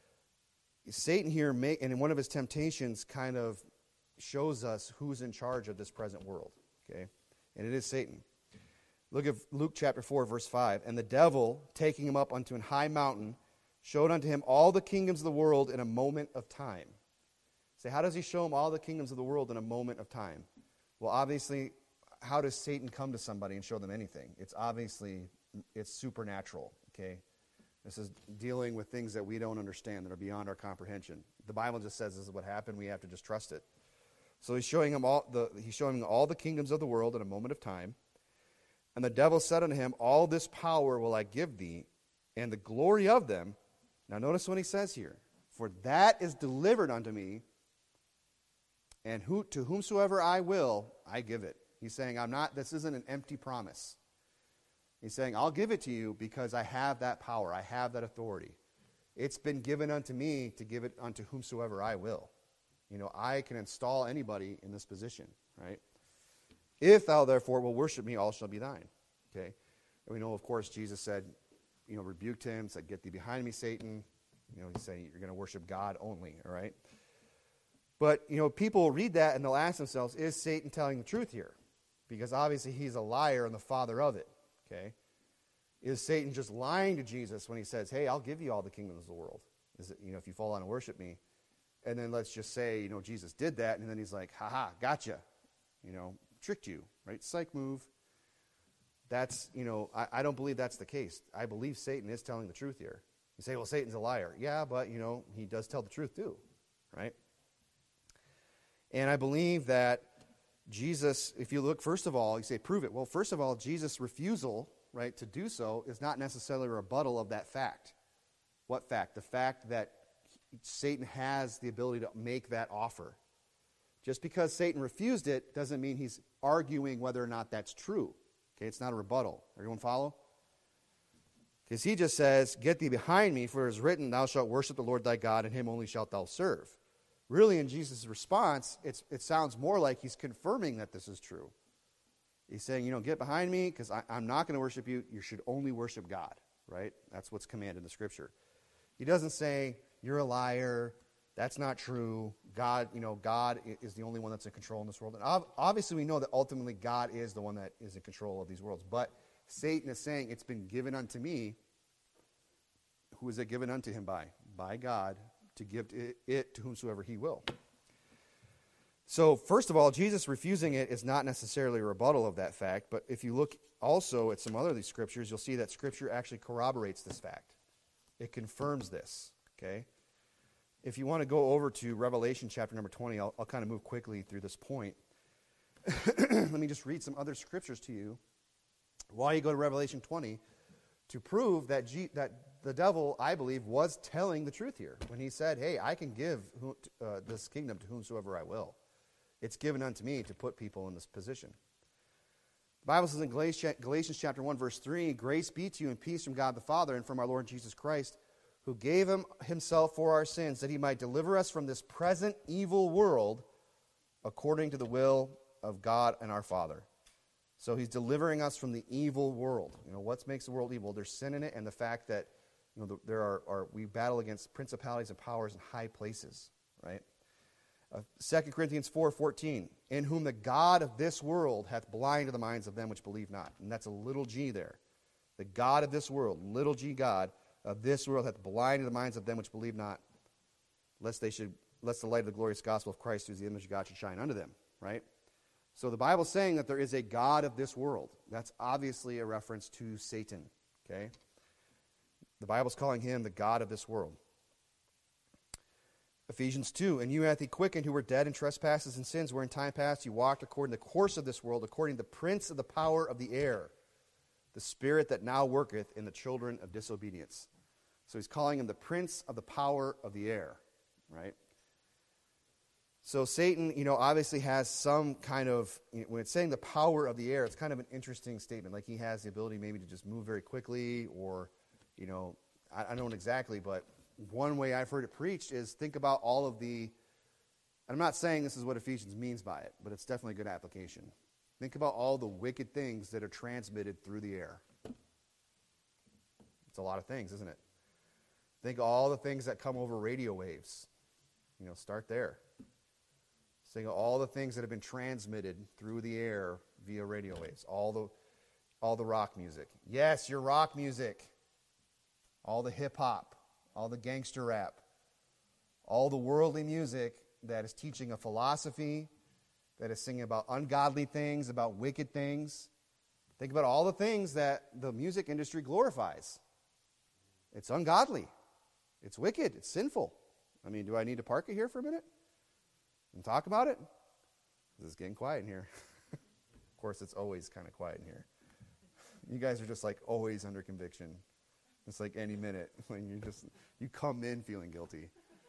Satan here, make, and in one of his temptations, kind of shows us who's in charge of this present world, okay? And it is Satan. Look at Luke chapter four, verse five. And the devil, taking him up unto an high mountain, showed unto him all the kingdoms of the world in a moment of time. Say, how does he show him all the kingdoms of the world in a moment of time? Well, obviously, how does Satan come to somebody and show them anything? It's obviously, it's supernatural, okay? This is dealing with things that we don't understand, that are beyond our comprehension. The Bible just says this is what happened. We have to just trust it. So he's showing him all the he's showing him all the kingdoms of the world in a moment of time. And the devil said unto him, all this power will I give thee, and the glory of them. Now notice what he says here. For that is delivered unto me, and who to whomsoever I will, I give it. He's saying, I'm not, this isn't an empty promise. He's saying, I'll give it to you because I have that power. I have that authority. It's been given unto me to give it unto whomsoever I will. You know, I can install anybody in this position, right? If thou therefore will worship me, all shall be thine. Okay? And we know, of course, Jesus said, you know, rebuked him, said, get thee behind me, Satan. You know, he's saying you're going to worship God only, all right? But, you know, people read that and they'll ask themselves, is Satan telling the truth here? Because obviously he's a liar and the father of it, okay? Is Satan just lying to Jesus when he says, hey, I'll give you all the kingdoms of the world? Is it, you know, if you fall down and worship me? And then let's just say, you know, Jesus did that, and then he's like, ha-ha, gotcha. You know, tricked you, right? Psych move. That's, you know, I, I don't believe that's the case. I believe Satan is telling the truth here. You say, well, Satan's a liar. Yeah, but, you know, he does tell the truth too, right? And I believe that Jesus, if you look, first of all, you say, prove it. Well, first of all, Jesus' refusal, right, to do so is not necessarily a rebuttal of that fact. What fact? The fact that Satan has the ability to make that offer. Just because Satan refused it doesn't mean he's arguing whether or not that's true. Okay, it's not a rebuttal. Everyone follow? Because he just says, get thee behind me, for it is written, thou shalt worship the Lord thy God, and him only shalt thou serve. Really, in Jesus' response, it's, it sounds more like he's confirming that this is true. He's saying, you know, get behind me, because I'm not going to worship you. You should only worship God, right? That's what's commanded in the Scripture. He doesn't say, you're a liar, that's not true, God, you know, God is the only one that's in control in this world. And ob- obviously we know that ultimately God is the one that is in control of these worlds. But Satan is saying, it's been given unto me. Who is it given unto him by? By God, to give it, it to whomsoever he will. So, first of all, Jesus refusing it is not necessarily a rebuttal of that fact, but if you look also at some other of these scriptures, you'll see that Scripture actually corroborates this fact. It confirms this, okay? If you want to go over to Revelation chapter number twenty, I'll, I'll kind of move quickly through this point. Let me just read some other scriptures to you while you go to Revelation twenty to prove that, G, that the devil, I believe, was telling the truth here when he said, hey, I can give who, uh, this kingdom to whomsoever I will. It's given unto me to put people in this position. The Bible says in Galatians chapter one, verse three, grace be to you and peace from God the Father and from our Lord Jesus Christ, who gave him himself for our sins, that he might deliver us from this present evil world according to the will of God and our Father. So he's delivering us from the evil world. You know, what makes the world evil? There's sin in it, and the fact that, you know, the, there are, are we battle against principalities and powers in high places, right? Uh, Second Corinthians four fourteen, in whom the God of this world hath blinded the minds of them which believe not. And that's a little g there. The God of this world, little g God, of this world hath blinded the minds of them which believe not, lest they should, lest the light of the glorious gospel of Christ, who is the image of God, should shine unto them, right? So the Bible's saying that there is a God of this world. That's obviously a reference to Satan, okay? The Bible's calling him the God of this world. Ephesians two, and you hath he quickened who were dead in trespasses and sins, where in time past you walked according to the course of this world, according to the prince of the power of the air, the spirit that now worketh in the children of disobedience. So he's calling him the prince of the power of the air, right? So Satan, you know, obviously has some kind of, you know, when it's saying the power of the air, it's kind of an interesting statement. Like he has the ability maybe to just move very quickly, or, you know, I, I don't know exactly, but one way I've heard it preached is think about all of the, I'm not saying this is what Ephesians means by it, but it's definitely a good application. Think about all the wicked things that are transmitted through the air. It's a lot of things, isn't it? Think of all the things that come over radio waves. You know, start there. Think of all the things that have been transmitted through the air via radio waves. All the, all the rock music. Yes, your rock music. All the hip-hop. All the gangster rap. All the worldly music that is teaching a philosophy, that is singing about ungodly things, about wicked things. Think about all the things that the music industry glorifies. It's ungodly. It's wicked. It's sinful. I mean, do I need to park it here for a minute and talk about it? This is getting quiet in here. Of course, it's always kind of quiet in here. You guys are just like always under conviction. It's like any minute when you just, you come in feeling guilty.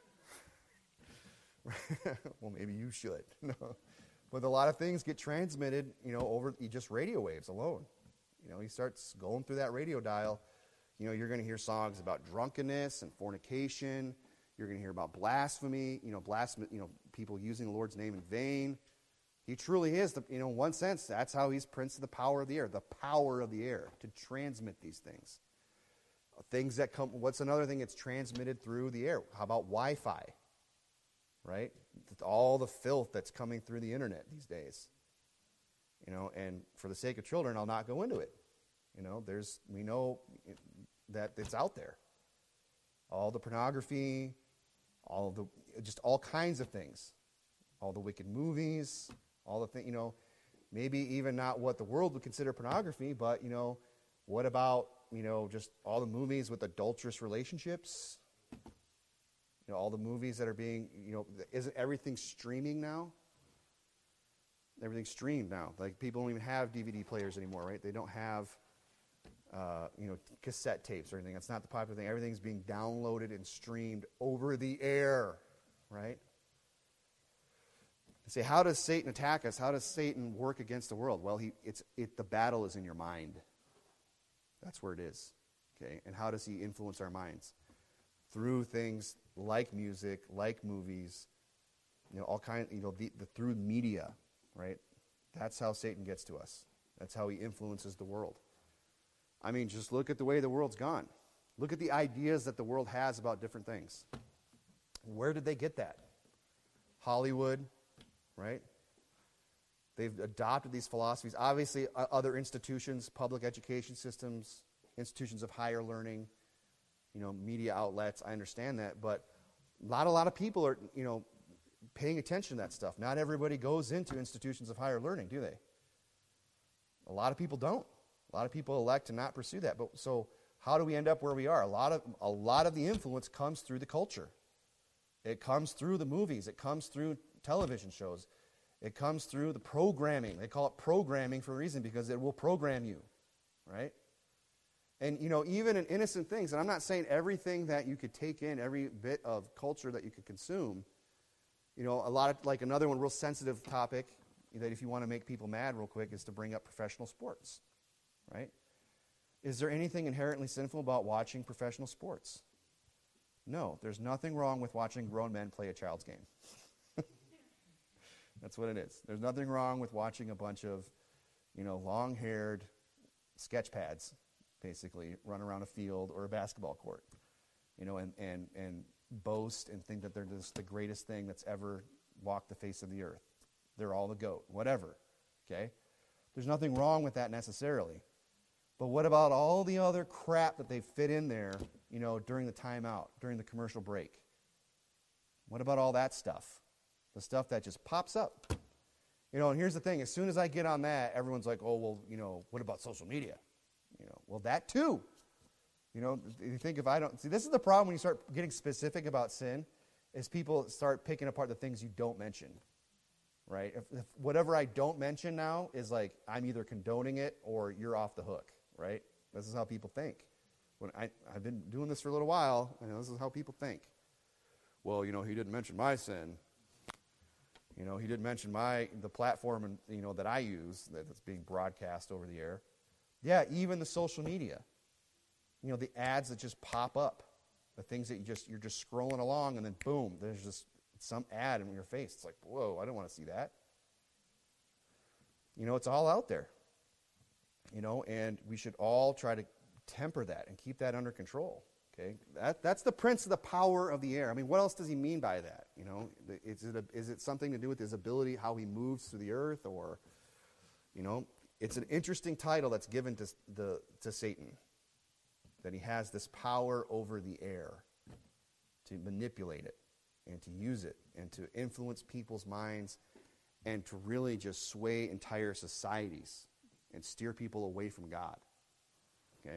Well, maybe you should. No. But a lot of things get transmitted, you know, over just radio waves alone. You know, he starts going through that radio dial. You know, you're going to hear songs about drunkenness and fornication. You're going to hear about blasphemy, you know, blasphemy, you know, people using the Lord's name in vain. He truly is, the, you know, in one sense, that's how he's prince of the power of the air, the power of the air to transmit these things. Things that come, what's another thing that's transmitted through the air? How about Wi-Fi, right? All the filth that's coming through the internet these days. You know, and for the sake of children, I'll not go into it. You know, there's, we know that it's out there. All the pornography, all the, just all kinds of things. All the wicked movies, all the things, you know, maybe even not what the world would consider pornography, but, you know, what about, you know, just all the movies with adulterous relationships? You know, all the movies that are being, you know, isn't everything streaming now? Everything's streamed now. Like, people don't even have D V D players anymore, right? They don't have, uh, you know, cassette tapes or anything. That's not the popular thing. Everything's being downloaded and streamed over the air, right? You say, how does Satan attack us? How does Satan work against the world? Well, he, it's, it, the battle is in your mind. That's where it is, okay? And how does he influence our minds? Through things like music, like movies, you know, all kind, you know, the, the through media, right? That's how Satan gets to us. That's how he influences the world. I mean, just look at the way the world's gone. Look at the ideas that the world has about different things. Where did they get that? Hollywood, right? They've adopted these philosophies. Obviously, uh, other institutions, public education systems, institutions of higher learning, you know, media outlets, I understand that, but not a lot of people are, you know, paying attention to that stuff. Not everybody goes into institutions of higher learning, do they? A lot of people don't. A lot of people elect to not pursue that. But so how do we end up where we are? A lot of a lot of the influence comes through the culture. It comes through the movies. It comes through television shows. It comes through the programming. They call it programming for a reason, because it will program you, right? And, you know, even in innocent things, and I'm not saying everything that you could take in, every bit of culture that you could consume, you know, a lot of, like another one, real sensitive topic that if you want to make people mad real quick is to bring up professional sports, right? Is there anything inherently sinful about watching professional sports? No, there's nothing wrong with watching grown men play a child's game. That's what it is. There's nothing wrong with watching a bunch of, you know, long-haired sketch pads, basically, run around a field or a basketball court, you know, and, and, and boast and think that they're just the greatest thing that's ever walked the face of the earth. They're all the GOAT, whatever, okay? There's nothing wrong with that necessarily. But what about all the other crap that they fit in there, you know, during the timeout, during the commercial break? What about all that stuff? The stuff that just pops up. You know, and here's the thing. As soon as I get on that, everyone's like, oh, well, you know, what about social media? You know, well, that too. You know, you think if I don't... See, this is the problem when you start getting specific about sin, is people start picking apart the things you don't mention, right? If, if whatever I don't mention now is like, I'm either condoning it or you're off the hook, right? This is how people think. When I, I've been doing this for a little while, and this is how people think. Well, you know, he didn't mention my sin. You know, he didn't mention my the platform and you know that I use that's being broadcast over the air. Yeah, even the social media. You know, the ads that just pop up, the things that you just you're just scrolling along and then boom, there's just some ad in your face. It's like, whoa, I don't want to see that. You know, it's all out there. You know, and we should all try to temper that and keep that under control. Okay, that, that's the prince of the power of the air. I mean, what else does he mean by that? You know, is it, a, is it something to do with his ability, how he moves through the earth, or, you know, it's an interesting title that's given to the to Satan, that he has this power over the air to manipulate it and to use it and to influence people's minds and to really just sway entire societies and steer people away from God. Okay.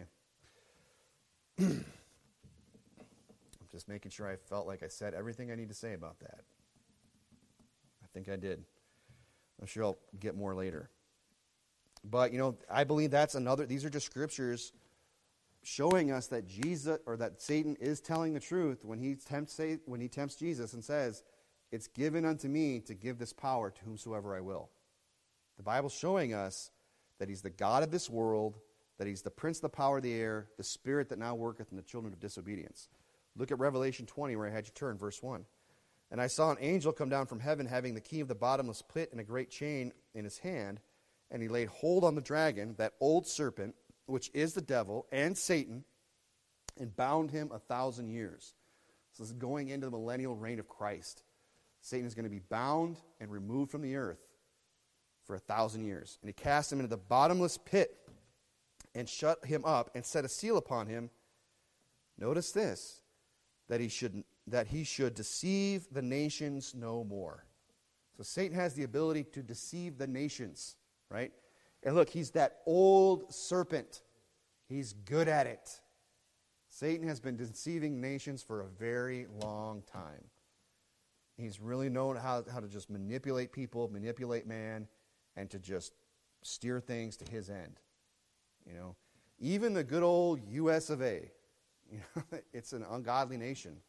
Just making sure I felt like I said everything I need to say about that. I think I did. I'm sure I'll get more later. But, you know, I believe that's another, these are just scriptures showing us that Jesus, or that Satan is telling the truth when he tempts, when he tempts Jesus and says, it's given unto me to give this power to whomsoever I will. The Bible's showing us that he's the God of this world, that he's the prince of the power of the air, the spirit that now worketh in the children of disobedience. Look at Revelation twenty, where I had you turn, verse one. And I saw an angel come down from heaven, having the key of the bottomless pit and a great chain in his hand. And he laid hold on the dragon, that old serpent, which is the devil and Satan, and bound him a thousand years. So this is going into the millennial reign of Christ. Satan is going to be bound and removed from the earth for a thousand years. And he cast him into the bottomless pit and shut him up and set a seal upon him. Notice this. That he should that he should deceive the nations no more. So Satan has the ability to deceive the nations, right? And look, he's that old serpent. He's good at it. Satan has been deceiving nations for a very long time. He's really known how, how to just manipulate people, manipulate man. and to just steer things to his end. You know, even the good old U S of A, you know, it's an ungodly nation.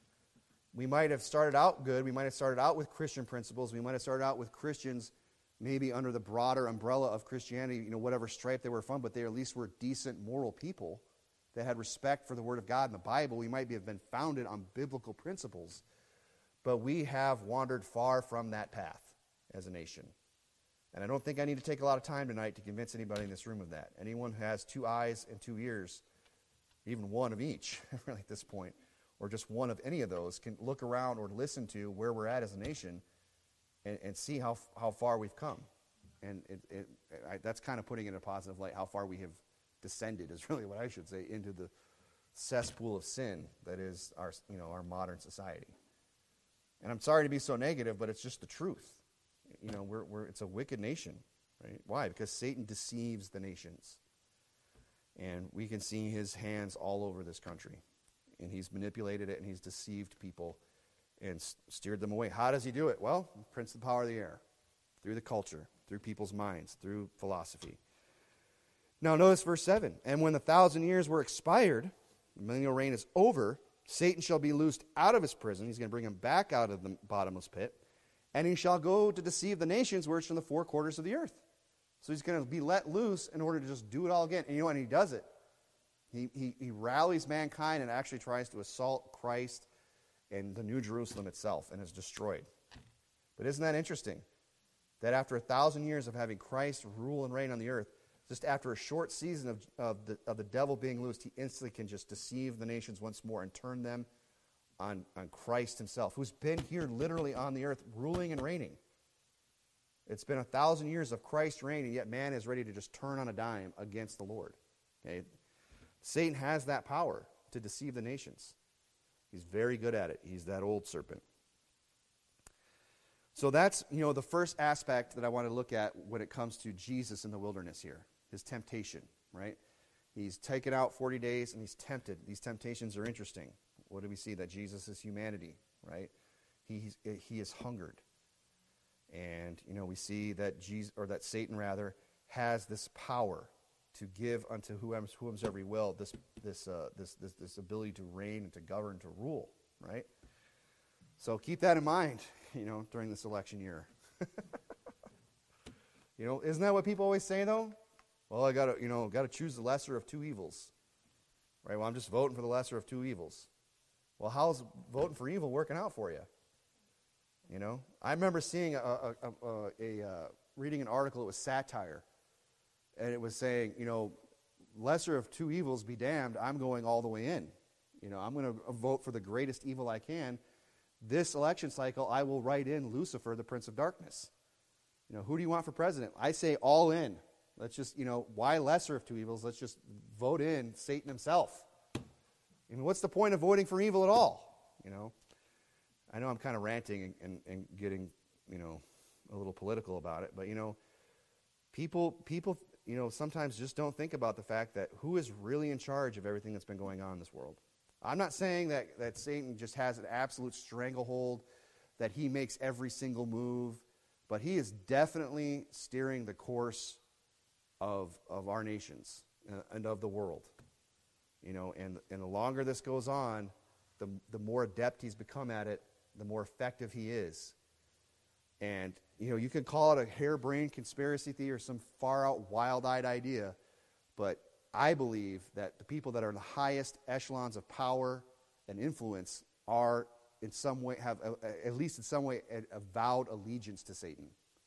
We might have started out good. We might have started out with Christian principles. We might have started out with Christians maybe under the broader umbrella of Christianity, you know, whatever stripe they were from, but they at least were decent, moral people that had respect for the Word of God and the Bible. We might be, have been founded on biblical principles, but we have wandered far from that path as a nation. And I don't think I need to take a lot of time tonight to convince anybody in this room of that. Anyone who has two eyes and two ears, even one of each, really at this point, or just one of any of those, can look around or listen to where we're at as a nation and, and see how how far we've come. And it, it, I, that's kind of putting it in a positive light, how far we have descended is really what I should say, into the cesspool of sin that is our, you know, our modern society. And I'm sorry to be so negative, but it's just the truth. You know, we're, we're it's a wicked nation, right? Why? Because Satan deceives the nations. And we can see his hands all over this country. And he's manipulated it, and he's deceived people and s- steered them away. How does he do it? Well, prince of the power of the air, through the culture, through people's minds, through philosophy. Now notice verse seven. And when the thousand years were expired, the millennial reign is over, Satan shall be loosed out of his prison. He's going to bring him back out of the bottomless pit. And he shall go to deceive the nations which are in the four quarters of the earth. So he's going to be let loose in order to just do it all again. And you know what? He does it. He, he, he rallies mankind and actually tries to assault Christ and the New Jerusalem itself and is destroyed. But isn't that interesting? That after a thousand years of having Christ rule and reign on the earth, just after a short season of, of, the, of the devil being loosed, he instantly can just deceive the nations once more and turn them on, on Christ himself, who's been here literally on the earth ruling and reigning. It's been a thousand years of Christ reigning, yet man is ready to just turn on a dime against the Lord. Okay? Satan has that power to deceive the nations. He's very good at it. He's that old serpent. So that's, you know, the first aspect that I want to look at when it comes to Jesus in the wilderness here, his temptation, right? He's taken out forty days and he's tempted. These temptations are interesting. What do we see? That Jesus is humanity, right? He's, he is hungered. And, you know, we see that Jesus, or that Satan rather, has this power to give unto whomsoever he will, this this, uh, this this this ability to reign and to govern, to rule, right? So keep that in mind, you know, during this election year. You know, isn't that what people always say though? Well, I gotta, you know, gotta choose the lesser of two evils, right? Well, I'm just voting for the lesser of two evils. Well, how's voting for evil working out for you? You know, I remember seeing a, a, a, a, a uh, reading an article. It was satire. And it was saying, you know, lesser of two evils be damned, I'm going all the way in. You know, I'm going to vote for the greatest evil I can. This election cycle, I will write in Lucifer, the prince of darkness. You know, who do you want for president? I say all in. Let's just, you know, why lesser of two evils? Let's just vote in Satan himself. I mean, what's the point of voting for evil at all? You know, I know I'm kind of ranting and, and, and getting, you know, a little political about it, but, you know, people, people, you know, sometimes just don't think about the fact that who is really in charge of everything that's been going on in this world. I'm not saying that, that Satan just has an absolute stranglehold, that he makes every single move, but he is definitely steering the course of of our nations and of the world. You know, and, and the longer this goes on, the, the more adept he's become at it, the more effective he is. And, you know, you can call it a harebrained conspiracy theory or some far-out, wild-eyed idea, but I believe that the people that are in the highest echelons of power and influence are in some way, have a, a, at least in some way, a, a vowed allegiance to Satan.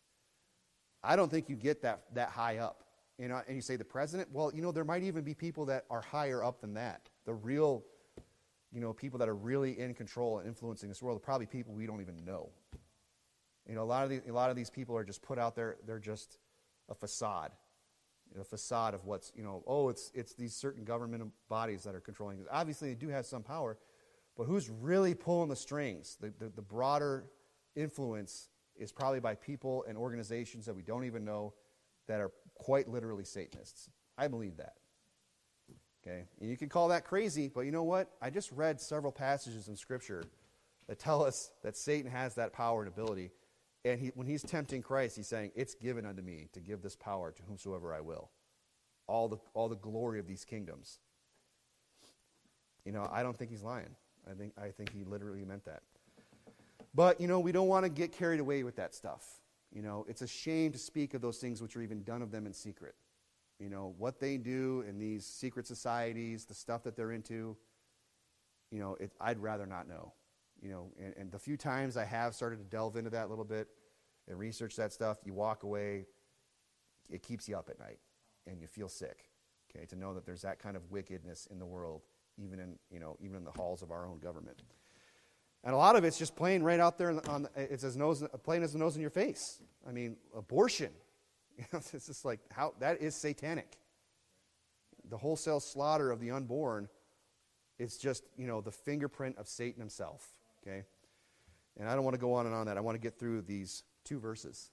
I don't think you get that that high up. You know, and you say the president, well, you know, there might even be people that are higher up than that. The real, you know, people that are really in control and influencing this world are probably people we don't even know. You know, a lot of these, a lot of these people are just put out there. They're just a facade, you know, a facade of what's, you know, oh, it's it's these certain government bodies that are controlling this. Obviously, they do have some power, but who's really pulling the strings? The, the, the broader influence is probably by people and organizations that we don't even know that are quite literally Satanists. I believe that. Okay, and you can call that crazy, but you know what? I just read several passages in Scripture that tell us that Satan has that power and ability. And he, when he's tempting Christ, he's saying, it's given unto me to give this power to whomsoever I will. All the, all the glory of these kingdoms. You know, I don't think he's lying. I think, I think he literally meant that. But, you know, we don't want to get carried away with that stuff. You know, it's a shame to speak of those things which are even done of them in secret. You know, what they do in these secret societies, the stuff that they're into, you know, it, I'd rather not know. You know, and, and the few times I have started to delve into that a little bit and research that stuff, you walk away, it keeps you up at night, and you feel sick, okay, to know that there's that kind of wickedness in the world, even in, you know, even in the halls of our own government. And a lot of it's just plain right out there on the, it's as nose, plain as the nose in your face. I mean, abortion. You know, it's just like, how, that is satanic. The wholesale slaughter of the unborn is just, you know, the fingerprint of Satan himself, okay? And I don't want to go on and on that. I want to get through these two verses.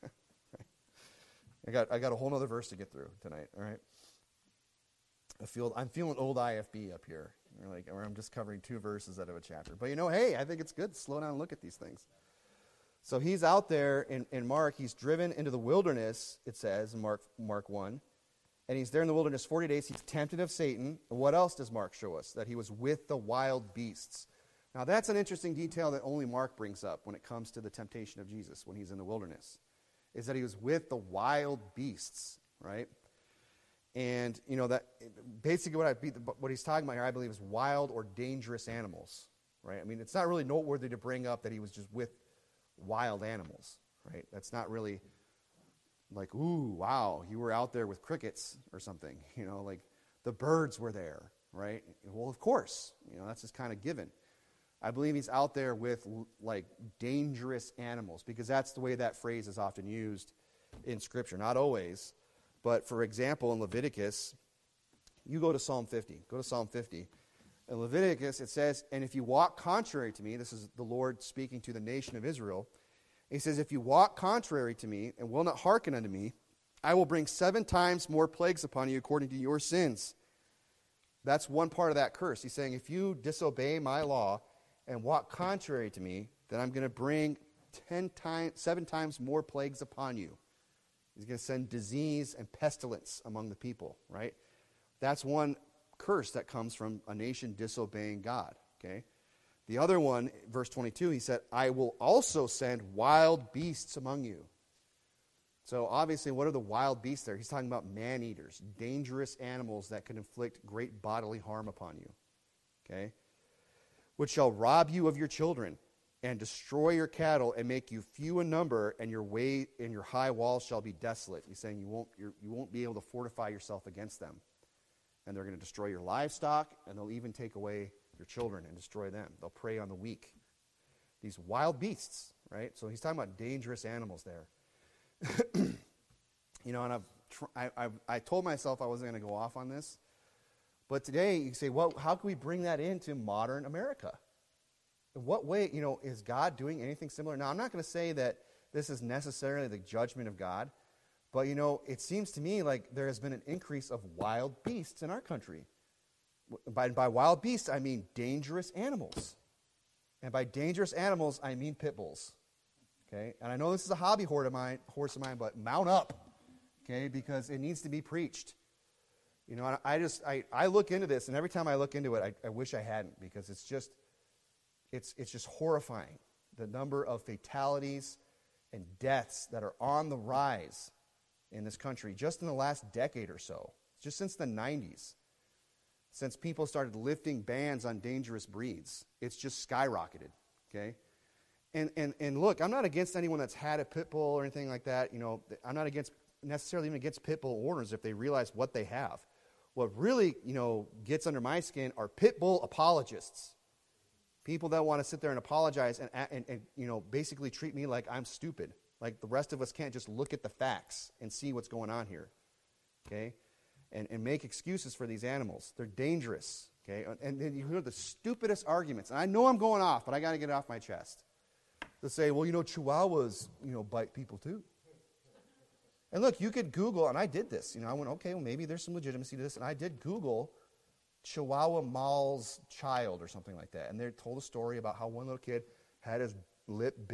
I got I got a whole other verse to get through tonight, all right? I feel, I'm feeling old I F B up here. You're like, or I'm just covering two verses out of a chapter. But you know, hey, I think it's good to slow down and look at these things. So he's out there in, in Mark. He's driven into the wilderness, it says in Mark, Mark one. And he's there in the wilderness forty days. He's tempted of Satan. And what else does Mark show us? That he was with the wild beasts. Now that's an interesting detail that only Mark brings up when it comes to the temptation of Jesus when he's in the wilderness. Is that he was with the wild beasts, right? And, you know, that basically what, I, what he's talking about here, I believe, is wild or dangerous animals, right? I mean, it's not really noteworthy to bring up that he was just with wild animals, right? That's not really like, ooh, wow, you were out there with crickets or something, you know, like the birds were there, right? Well, of course, you know, that's just kind of given. I believe he's out there with, like, dangerous animals, because that's the way that phrase is often used in Scripture. Not always. But, for example, in Leviticus, you go to Psalm fifty. Go to Psalm fifty. In Leviticus, it says, and if you walk contrary to me, this is the Lord speaking to the nation of Israel. He says, if you walk contrary to me and will not hearken unto me, I will bring seven times more plagues upon you according to your sins. That's one part of that curse. He's saying, if you disobey my law and walk contrary to me, then I'm going to bring ten times, seven times more plagues upon you. He's going to send disease and pestilence among the people, right? That's one curse that comes from a nation disobeying God, okay? The other one, verse twenty-two, he said, I will also send wild beasts among you. So obviously, what are the wild beasts there? He's talking about man-eaters, dangerous animals that can inflict great bodily harm upon you, okay? Which shall rob you of your children and destroy your cattle and make you few in number, and your way and your high walls shall be desolate. He's saying you won't you're, you won't be able to fortify yourself against them, and they're going to destroy your livestock, and they'll even take away your children and destroy them. They'll prey on the weak. These wild beasts, right? So he's talking about dangerous animals there. You know, and I've tr- I, I I told myself I wasn't going to go off on this, but today you say, well, how can we bring that into modern America? In what way, you know, is God doing anything similar? Now, I'm not going to say that this is necessarily the judgment of God, but, you know, it seems to me like there has been an increase of wild beasts in our country. By, by wild beasts, I mean dangerous animals. And by dangerous animals, I mean pit bulls. Okay? And I know this is a hobby horse of mine, horse of mine, but mount up, okay, because it needs to be preached. You know, I just, I, I look into this, and every time I look into it, I, I wish I hadn't, because it's just, It's it's just horrifying, the number of fatalities and deaths that are on the rise in this country just in the last decade or so, just since the nineties, since people started lifting bans on dangerous breeds. It's just skyrocketed, okay? And, and, and look, I'm not against anyone that's had a pit bull or anything like that. You know, I'm not against necessarily even against pit bull owners if they realize what they have. What really, you know, gets under my skin are pit bull apologists. People that want to sit there and apologize and, and, and, you know, basically treat me like I'm stupid. Like the rest of us can't just look at the facts and see what's going on here, okay? And, and make excuses for these animals. They're dangerous, okay? And then you hear the stupidest arguments. And I know I'm going off, but I got to get it off my chest. To say, well, you know, Chihuahuas, you know, bite people too. And look, you could Google, and I did this. You know, I went, okay, well, maybe there's some legitimacy to this. And I did Google Chihuahua Mall's child or something like that. And they told a story about how one little kid had his lip bit,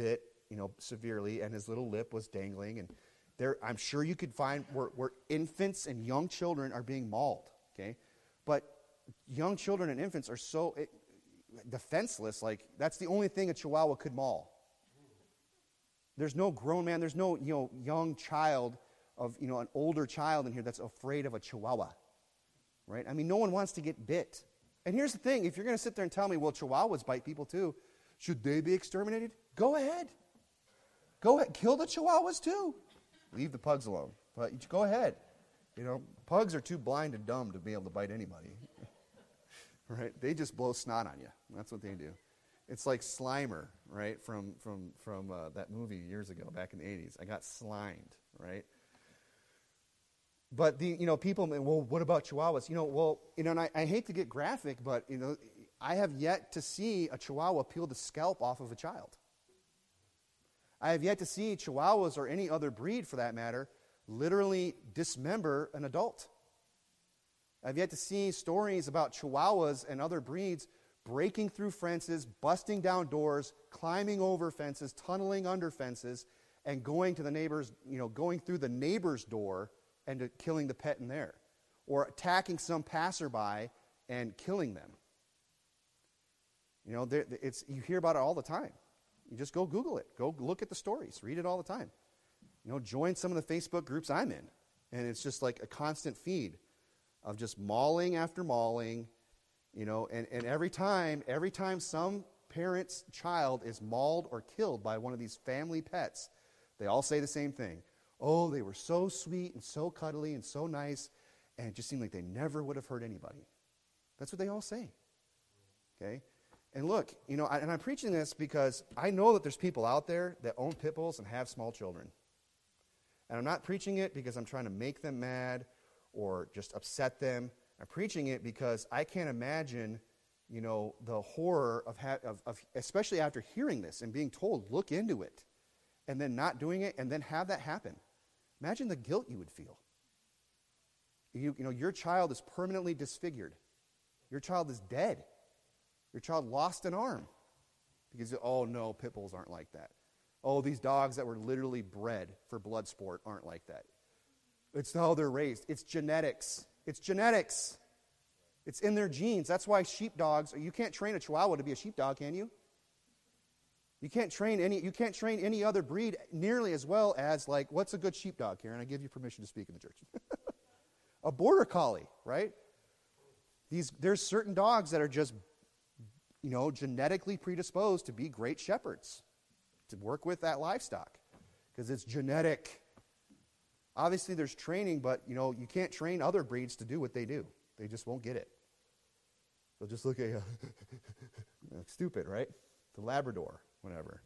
you know, severely, and his little lip was dangling. And there, I'm sure you could find where, where infants and young children are being mauled, okay? But young children and infants are so it, defenseless, like that's the only thing a Chihuahua could maul. There's no grown man, there's no, you know, young child of, you know, an older child in here that's afraid of a Chihuahua, right? I mean, no one wants to get bit. And here's the thing, if you're going to sit there and tell me, well, Chihuahuas bite people too, should they be exterminated? Go ahead. Go ahead, kill the Chihuahuas too. Leave the pugs alone, but go ahead. You know, pugs are too blind and dumb to be able to bite anybody, right? They just blow snot on you. That's what they do. It's like Slimer, right, from from from uh, that movie years ago, back in the eighties. I got slimed, right? But the you know people, well, what about Chihuahuas? You know, well, you know, and I, I hate to get graphic, but you know, I have yet to see a Chihuahua peel the scalp off of a child. I have yet to see Chihuahuas or any other breed, for that matter, literally dismember an adult. I've yet to see stories about Chihuahuas and other breeds breaking through fences, busting down doors, climbing over fences, tunneling under fences, and going to the neighbor's, you know, going through the neighbor's door and to killing the pet in there, or attacking some passerby and killing them. You know, there, it's you hear about it all the time. You just go Google it. Go look at the stories. Read it all the time. You know, join some of the Facebook groups I'm in, and it's just like a constant feed of just mauling after mauling. You know, and, and every time, every time some parent's child is mauled or killed by one of these family pets, they all say the same thing. Oh, they were so sweet and so cuddly and so nice, and it just seemed like they never would have hurt anybody. That's what they all say. Okay? And look, you know, I, and I'm preaching this because I know that there's people out there that own pit bulls and have small children. And I'm not preaching it because I'm trying to make them mad or just upset them. I'm preaching it because I can't imagine, you know, the horror of, ha- of, of, especially after hearing this and being told, look into it, and then not doing it, and then have that happen. Imagine the guilt you would feel. You, you know, your child is permanently disfigured. Your child is dead. Your child lost an arm. Because, oh no, pit bulls aren't like that. Oh, these dogs that were literally bred for blood sport aren't like that. It's how they're raised. It's genetics. It's genetics. It's in their genes. That's why sheepdogs, you can't train a Chihuahua to be a sheepdog, can you? You can't train any you can't train any other breed nearly as well as, like, what's a good sheepdog, Karen? I give you permission to speak in the church. A border collie, right? These there's certain dogs that are just, you know, genetically predisposed to be great shepherds, to work with that livestock, because it's genetic. Obviously, there's training, but, you know, you can't train other breeds to do what they do. They just won't get it. They'll just look at you stupid, right? The Labrador, whatever.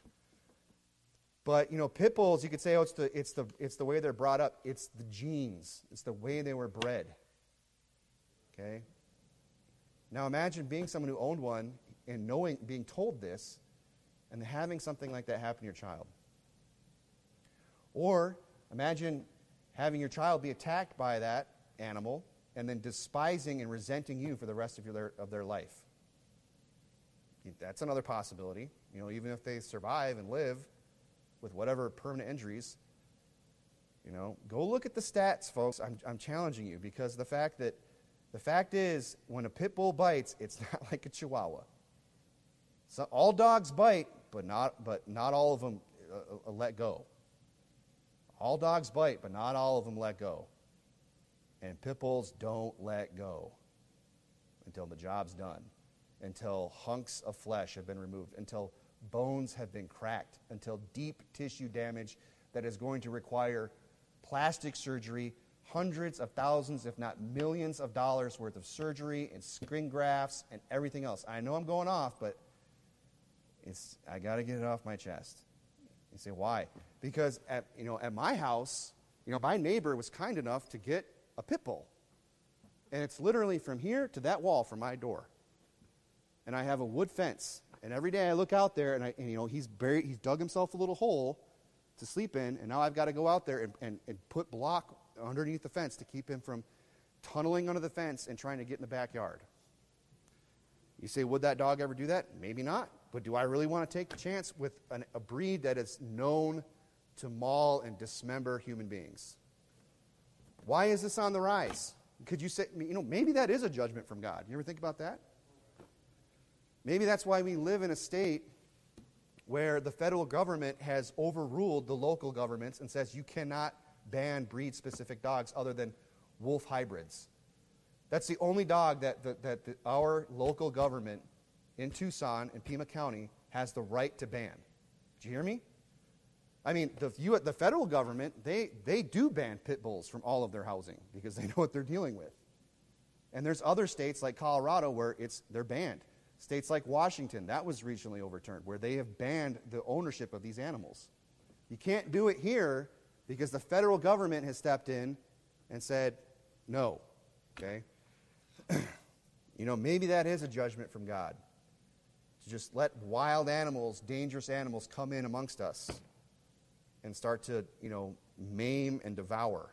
But, you know, pit bulls, you could say, oh, it's the it's the it's the way they're brought up. It's the genes. It's the way they were bred. Okay? Now imagine being someone who owned one and knowing, being told this, and having something like that happen to your child. Or imagine having your child be attacked by that animal and then despising and resenting you for the rest of your of their life. That's another possibility. You know, even if they survive and live with whatever permanent injuries, you know, go look at the stats, folks. I'm I'm challenging you, because the fact that the fact is, when a pit bull bites, it's not like a Chihuahua. So all dogs bite, but not but not all of them uh, uh, let go. All dogs bite, but not all of them let go. And pit bulls don't let go until the job's done, until hunks of flesh have been removed, until bones have been cracked, until deep tissue damage that is going to require plastic surgery, hundreds of thousands, if not millions of dollars worth of surgery and skin grafts and everything else. I know I'm going off, but it's I got to get it off my chest. You say, why? Because at, you know, at my house, you know, my neighbor was kind enough to get a pit bull. And it's literally from here to that wall from my door. And I have a wood fence. And every day I look out there, and, I, and you know, he's buried, he's dug himself a little hole to sleep in, and now I've got to go out there and, and, and put block underneath the fence to keep him from tunneling under the fence and trying to get in the backyard. You say, would that dog ever do that? Maybe not. But do I really want to take the chance with an, a breed that is known to maul and dismember human beings? Why is this on the rise? Could you say, you know, maybe that is a judgment from God. You ever think about that? Maybe that's why we live in a state where the federal government has overruled the local governments and says you cannot ban breed-specific dogs other than wolf hybrids. That's the only dog that, that, that the, our local government in Tucson and Pima County has the right to ban. Did you hear me? I mean, the, you, the federal government, they, they do ban pit bulls from all of their housing because they know what they're dealing with. And there's other states like Colorado where it's they're banned. States like Washington, that was recently overturned, where they have banned the ownership of these animals. You can't do it here because the federal government has stepped in and said, no, okay? You know, maybe that is a judgment from God, to just let wild animals, dangerous animals come in amongst us and start to, you know, maim and devour.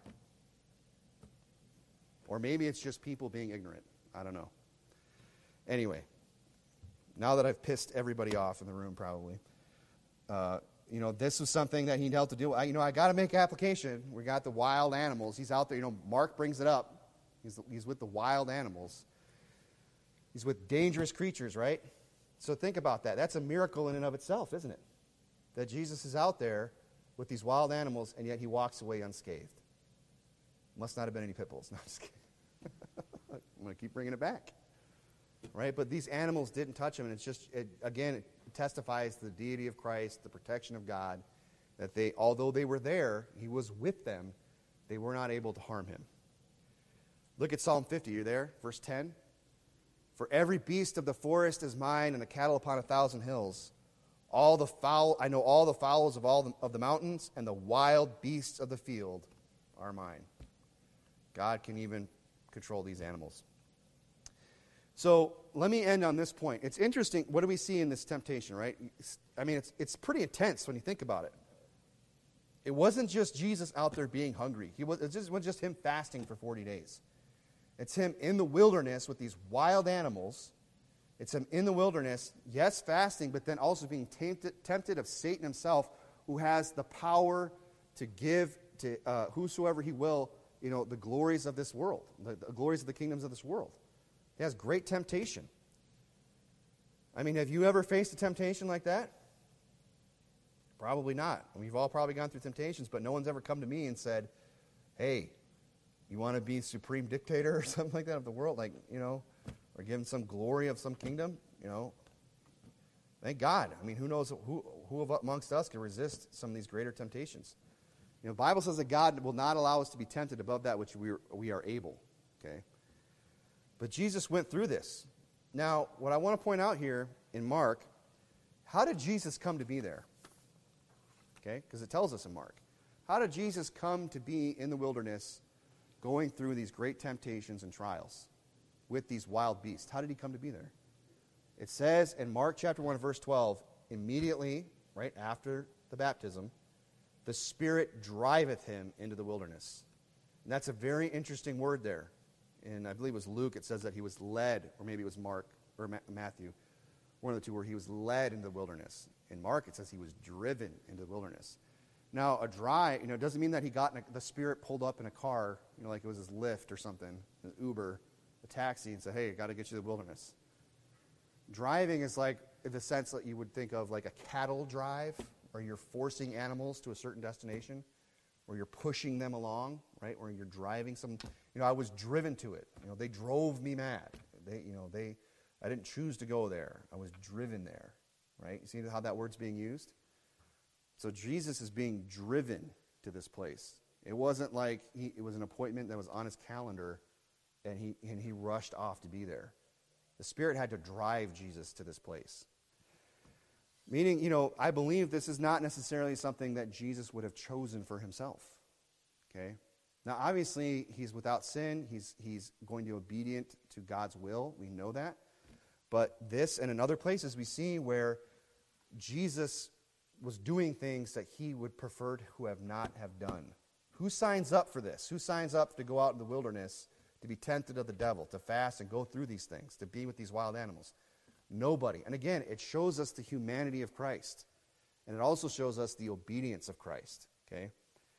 Or maybe it's just people being ignorant. I don't know. Anyway. Now that I've pissed everybody off in the room, probably, uh, you know, this was something that he held to do. I, you know, I got to make application. We got the wild animals. He's out there. You know, Mark brings it up. He's, he's with the wild animals. He's with dangerous creatures, right? So think about that. That's a miracle in and of itself, isn't it? That Jesus is out there with these wild animals, and yet he walks away unscathed. Must not have been any pit bulls. No, I'm just kidding. I'm going to keep bringing it back. Right, but these animals didn't touch him, and it's just, it, again, it testifies to the deity of Christ, the protection of God, that they, although they were there, he was with them, they were not able to harm him. Look at Psalm fifty, you're there, verse ten. For every beast of the forest is mine, and the cattle upon a thousand hills. All the fowl, I know all the fowls of all the, of the mountains, and the wild beasts of the field are mine. God can even control these animals. So let me end on this point. It's interesting. What do we see in this temptation, right? I mean, it's it's pretty intense when you think about it. It wasn't just Jesus out there being hungry. He was, it just, wasn't just him fasting for forty days. It's him in the wilderness with these wild animals. It's him in the wilderness, yes, fasting, but then also being tempted, tempted of Satan himself, who has the power to give to uh, whosoever he will, you know, the glories of this world, the, the glories of the kingdoms of this world. He has great temptation. I mean, have you ever faced a temptation like that? Probably not. We've all probably gone through temptations, but no one's ever come to me and said, hey, you want to be supreme dictator or something like that of the world? Like, you know, or given some glory of some kingdom? You know, thank God. I mean, who knows who, who amongst us can resist some of these greater temptations? You know, the Bible says that God will not allow us to be tempted above that which we are, we are able. Okay? But Jesus went through this. Now, what I want to point out here in Mark, how did Jesus come to be there? Okay, because it tells us in Mark. How did Jesus come to be in the wilderness going through these great temptations and trials with these wild beasts? How did he come to be there? It says in Mark chapter one, verse twelve, immediately, right after the baptism, the Spirit driveth him into the wilderness. And that's a very interesting word there. And I believe it was Luke, it says that he was led, or maybe it was Mark, or Ma- Matthew, one of the two, where he was led into the wilderness. In Mark, it says he was driven into the wilderness. Now, a dry, you know, it doesn't mean that he got in a, the Spirit pulled up in a car, you know, like it was his Lyft or something, an Uber, a taxi, and said, hey, I got to get you to the wilderness. Driving is like, in the sense that you would think of like a cattle drive, or you're forcing animals to a certain destination, or you're pushing them along, right? Or you're driving some, you know, I was driven to it. You know, they drove me mad. They, you know, they, I didn't choose to go there. I was driven there, right? You see how that word's being used? So Jesus is being driven to this place. It wasn't like he, it was an appointment that was on his calendar, and he and he rushed off to be there. The Spirit had to drive Jesus to this place. Meaning, you know, I believe this is not necessarily something that Jesus would have chosen for himself. Okay? Now, obviously, he's without sin. He's, he's going to be obedient to God's will. We know that. But this and in other places we see where Jesus was doing things that he would prefer to have not have done. Who signs up for this? Who signs up to go out in the wilderness to be tempted of the devil, to fast and go through these things, to be with these wild animals? Nobody. And again, it shows us the humanity of Christ. And it also shows us the obedience of Christ. Okay?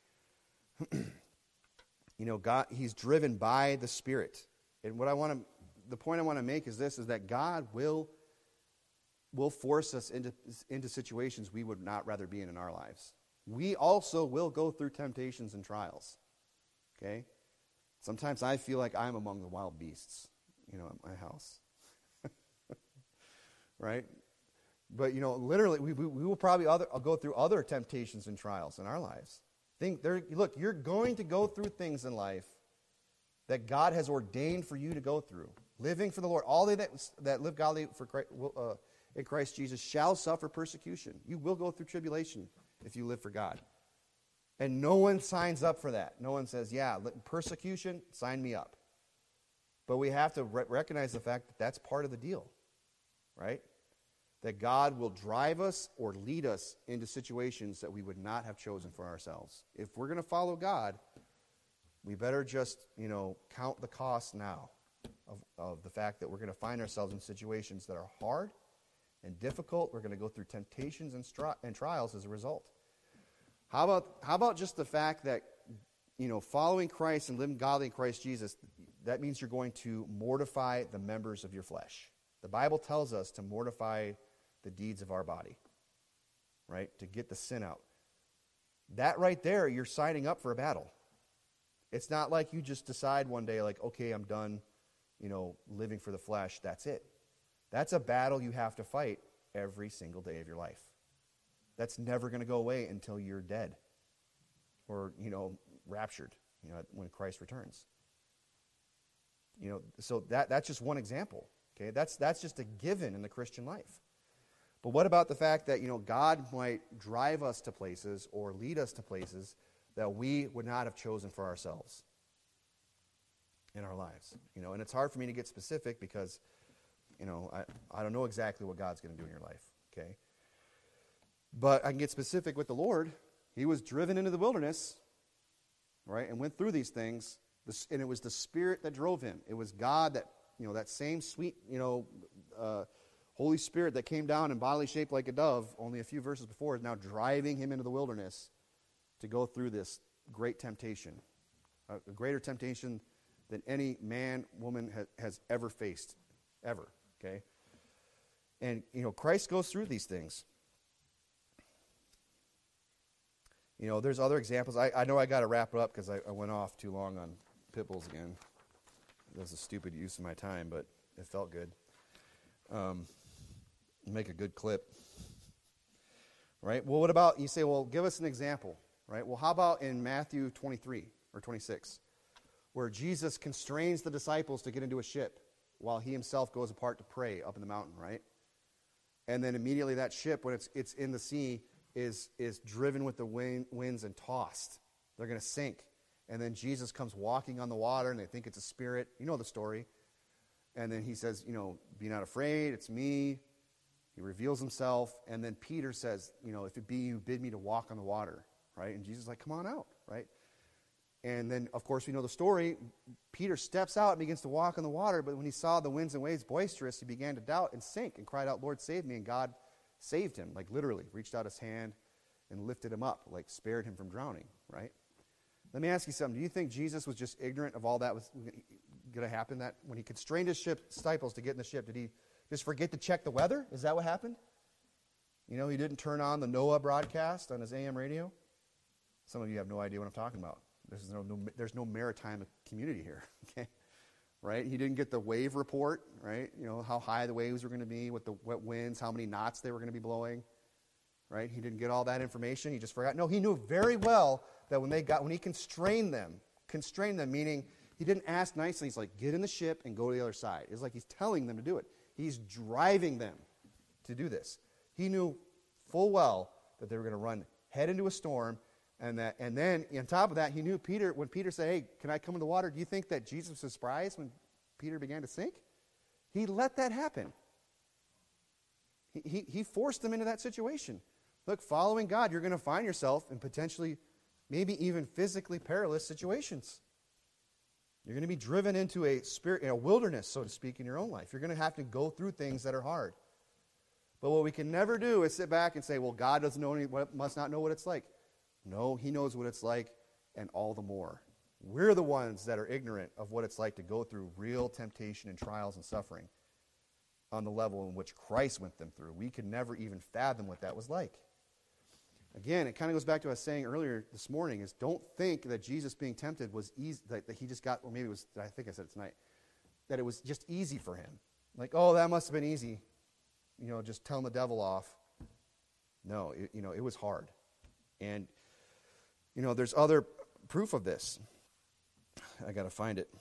You know, God, he's driven by the Spirit. And what I want to, the point I want to make is this, is that God will, will force us into, into situations we would not rather be in in our lives. We also will go through temptations and trials. Okay? Sometimes I feel like I'm among the wild beasts, you know, at my house. Right? But, you know, literally, we, we, we will probably other, go through other temptations and trials in our lives. Think there. Look, you're going to go through things in life that God has ordained for you to go through. Living for the Lord. All they that, that live godly for Christ, uh, in Christ Jesus shall suffer persecution. You will go through tribulation if you live for God. And no one signs up for that. No one says, yeah, persecution, sign me up. But we have to re- recognize the fact that that's part of the deal. Right? That God will drive us or lead us into situations that we would not have chosen for ourselves. If we're going to follow God, we better just, you know, count the cost now of, of the fact that we're going to find ourselves in situations that are hard and difficult. We're going to go through temptations and, stri- and trials as a result. How about, how about just the fact that, you know, following Christ and living godly in Christ Jesus, that means you're going to mortify the members of your flesh. The Bible tells us to mortify the deeds of our body, right? To get the sin out. That right there, you're signing up for a battle. It's not like you just decide one day, like, okay, I'm done, you know, living for the flesh. That's it. That's a battle you have to fight every single day of your life. That's never going to go away until you're dead or, you know, raptured, you know, when Christ returns. You know, so that that's just one example. Okay, that's that's just a given in the Christian life. But what about the fact that, you know, God might drive us to places or lead us to places that we would not have chosen for ourselves in our lives? You know, and it's hard for me to get specific because, you know, I, I don't know exactly what God's going to do in your life, okay? But I can get specific with the Lord. He was driven into the wilderness, right, and went through these things, and it was the Spirit that drove him. It was God that, you know, that same sweet, you know, uh, Holy Spirit that came down in bodily shape like a dove only a few verses before is now driving him into the wilderness to go through this great temptation, a, a greater temptation than any man, woman ha- has ever faced, ever, okay? And, you know, Christ goes through these things. You know, there's other examples. I, I know I got to wrap it up because I, I went off too long on pit bulls again. That was a stupid use of my time, but it felt good. Um, make a good clip. Right? Well, what about, you say, well, give us an example. Right? Well, how about in Matthew twenty-three or twenty-six, where Jesus constrains the disciples to get into a ship while he himself goes apart to pray up in the mountain, right? And then immediately that ship, when it's it's in the sea, is is driven with the wind, winds and tossed. They're going to sink. And then Jesus comes walking on the water, and they think it's a spirit. You know the story. And then he says, you know, be not afraid, it's me. He reveals himself. And then Peter says, you know, if it be you, bid me to walk on the water, right? And Jesus is like, come on out, right? And then, of course, we know the story. Peter steps out and begins to walk on the water, but when he saw the winds and waves boisterous, he began to doubt and sink and cried out, Lord, save me. And God saved him, like literally, reached out his hand and lifted him up, like spared him from drowning, right? Let me ask you something. Do you think Jesus was just ignorant of all that was going to happen? That when he constrained his ship, disciples to get in the ship, did he just forget to check the weather? Is that what happened? You know, he didn't turn on the NOAA broadcast on his A M radio? Some of you have no idea what I'm talking about. There's no, no there's no maritime community here, okay? Right? He didn't get the wave report, right? You know, how high the waves were going to be, what the what winds, how many knots they were going to be blowing, right? He didn't get all that information. He just forgot. No, he knew very well that when they got, when he constrained them, constrained them, meaning he didn't ask nicely. He's like, get in the ship and go to the other side. It's like he's telling them to do it. He's driving them to do this. He knew full well that they were going to run head into a storm, and that, and then on top of that, he knew Peter, when Peter said, hey, can I come in the water? Do you think that Jesus was surprised when Peter began to sink? He let that happen. He, he, he forced them into that situation. Look, following God, you're going to find yourself in potentially, maybe even physically perilous situations. You're going to be driven into a spirit, a wilderness, so to speak, in your own life. You're going to have to go through things that are hard. But what we can never do is sit back and say, well, God doesn't know any, must not know what it's like. No, he knows what it's like, and all the more. We're the ones that are ignorant of what it's like to go through real temptation and trials and suffering on the level in which Christ went them through. We could never even fathom what that was like. Again, it kind of goes back to what I was saying earlier this morning, is don't think that Jesus being tempted was easy, that, that he just got, or maybe it was, I think I said it tonight, that it was just easy for him. Like, oh, that must have been easy. You know, just telling the devil off. No, it, you know, it was hard. And, you know, there's other proof of this. I got to find it.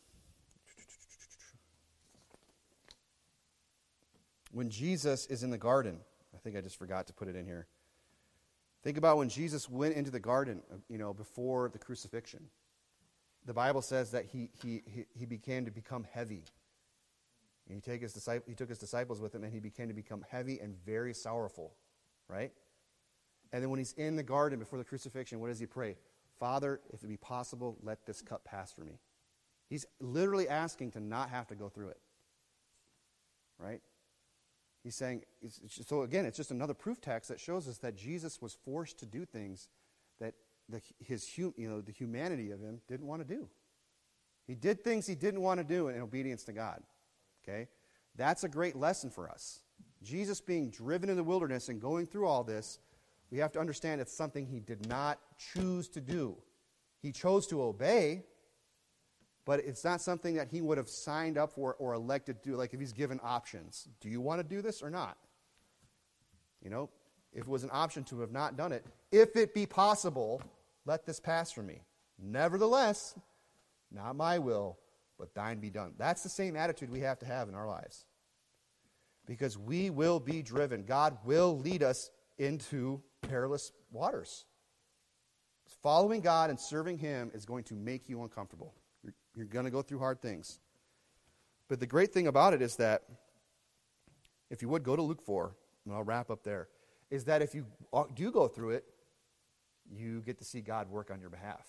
When Jesus is in the garden, I think I just forgot to put it in here. Think about when Jesus went into the garden, you know, before the crucifixion. The Bible says that he he he, he began to become heavy. And he take his disciple, he took his disciples with him, and he began to become heavy and very sorrowful, right? And then when he's in the garden before the crucifixion, what does he pray? Father, if it be possible, let this cup pass from me. He's literally asking to not have to go through it, right? He's saying, it's, it's, so again, it's just another proof text that shows us that Jesus was forced to do things that the, his, you know, the humanity of him didn't want to do. He did things he didn't want to do in obedience to God. Okay? That's a great lesson for us. Jesus being driven in the wilderness and going through all this, we have to understand it's something he did not choose to do. He chose to obey, but it's not something that he would have signed up for or elected to do, like if he's given options. Do you want to do this or not? You know, if it was an option to have not done it, if it be possible, let this pass from me. Nevertheless, not my will, but thine be done. That's the same attitude we have to have in our lives. Because we will be driven. God will lead us into perilous waters. Following God and serving him is going to make you uncomfortable. You're, you're going to go through hard things. But the great thing about it is that, if you would, go to Luke four, and I'll wrap up there, is that if you do go through it, you get to see God work on your behalf.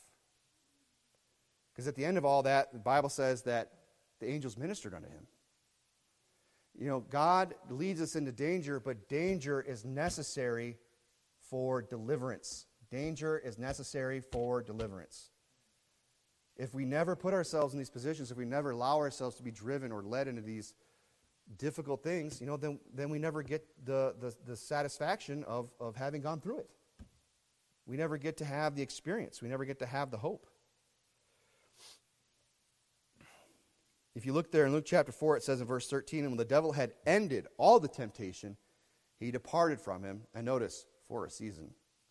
Because at the end of all that, the Bible says that the angels ministered unto him. You know, God leads us into danger, but danger is necessary for deliverance. Danger is necessary for deliverance. If we never put ourselves in these positions, if we never allow ourselves to be driven or led into these difficult things, you know, then, then we never get the, the, the satisfaction of, of having gone through it. We never get to have the experience. We never get to have the hope. If you look there in Luke chapter four, it says in verse thirteen, and when the devil had ended all the temptation, he departed from him. And notice, for a season.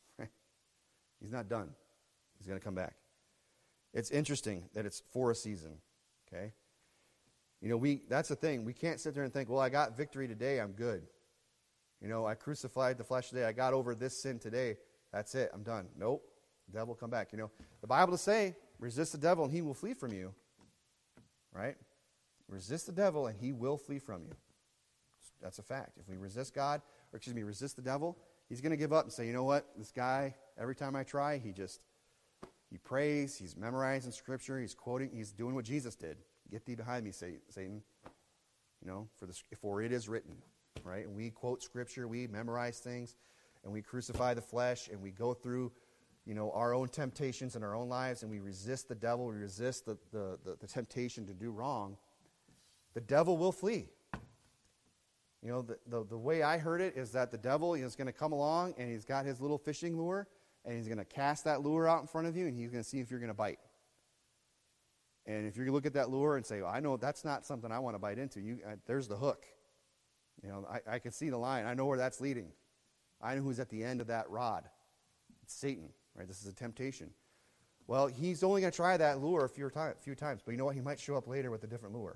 He's not done. He's going to come back. It's interesting that it's for a season. Okay? You know, we that's the thing. We can't sit there and think, well, I got victory today, I'm good. You know, I crucified the flesh today, I got over this sin today, that's it, I'm done. Nope. The devil will come back. You know, the Bible does say, resist the devil and he will flee from you. Right? Resist the devil and he will flee from you. That's a fact. If we resist God, or excuse me, resist the devil, he's going to give up and say, you know what, this guy, every time I try, he just, he prays, he's memorizing Scripture, he's quoting, he's doing what Jesus did. Get thee behind me, Satan. You know, for the for it is written, right? And we quote Scripture, we memorize things, and we crucify the flesh, and we go through, you know, our own temptations in our own lives, and we resist the devil, we resist the, the, the, the temptation to do wrong. The devil will flee. You know, the, the, the way I heard it is that the devil is going to come along, and he's got his little fishing lure, and he's going to cast that lure out in front of you, and he's going to see if you're going to bite. And if you look at that lure and say, well, I know that's not something I want to bite into, you, uh, there's the hook. You know, I, I can see the line. I know where that's leading. I know who's at the end of that rod. It's Satan, right? This is a temptation. Well, he's only going to try that lure a few, time, few times, but you know what? He might show up later with a different lure.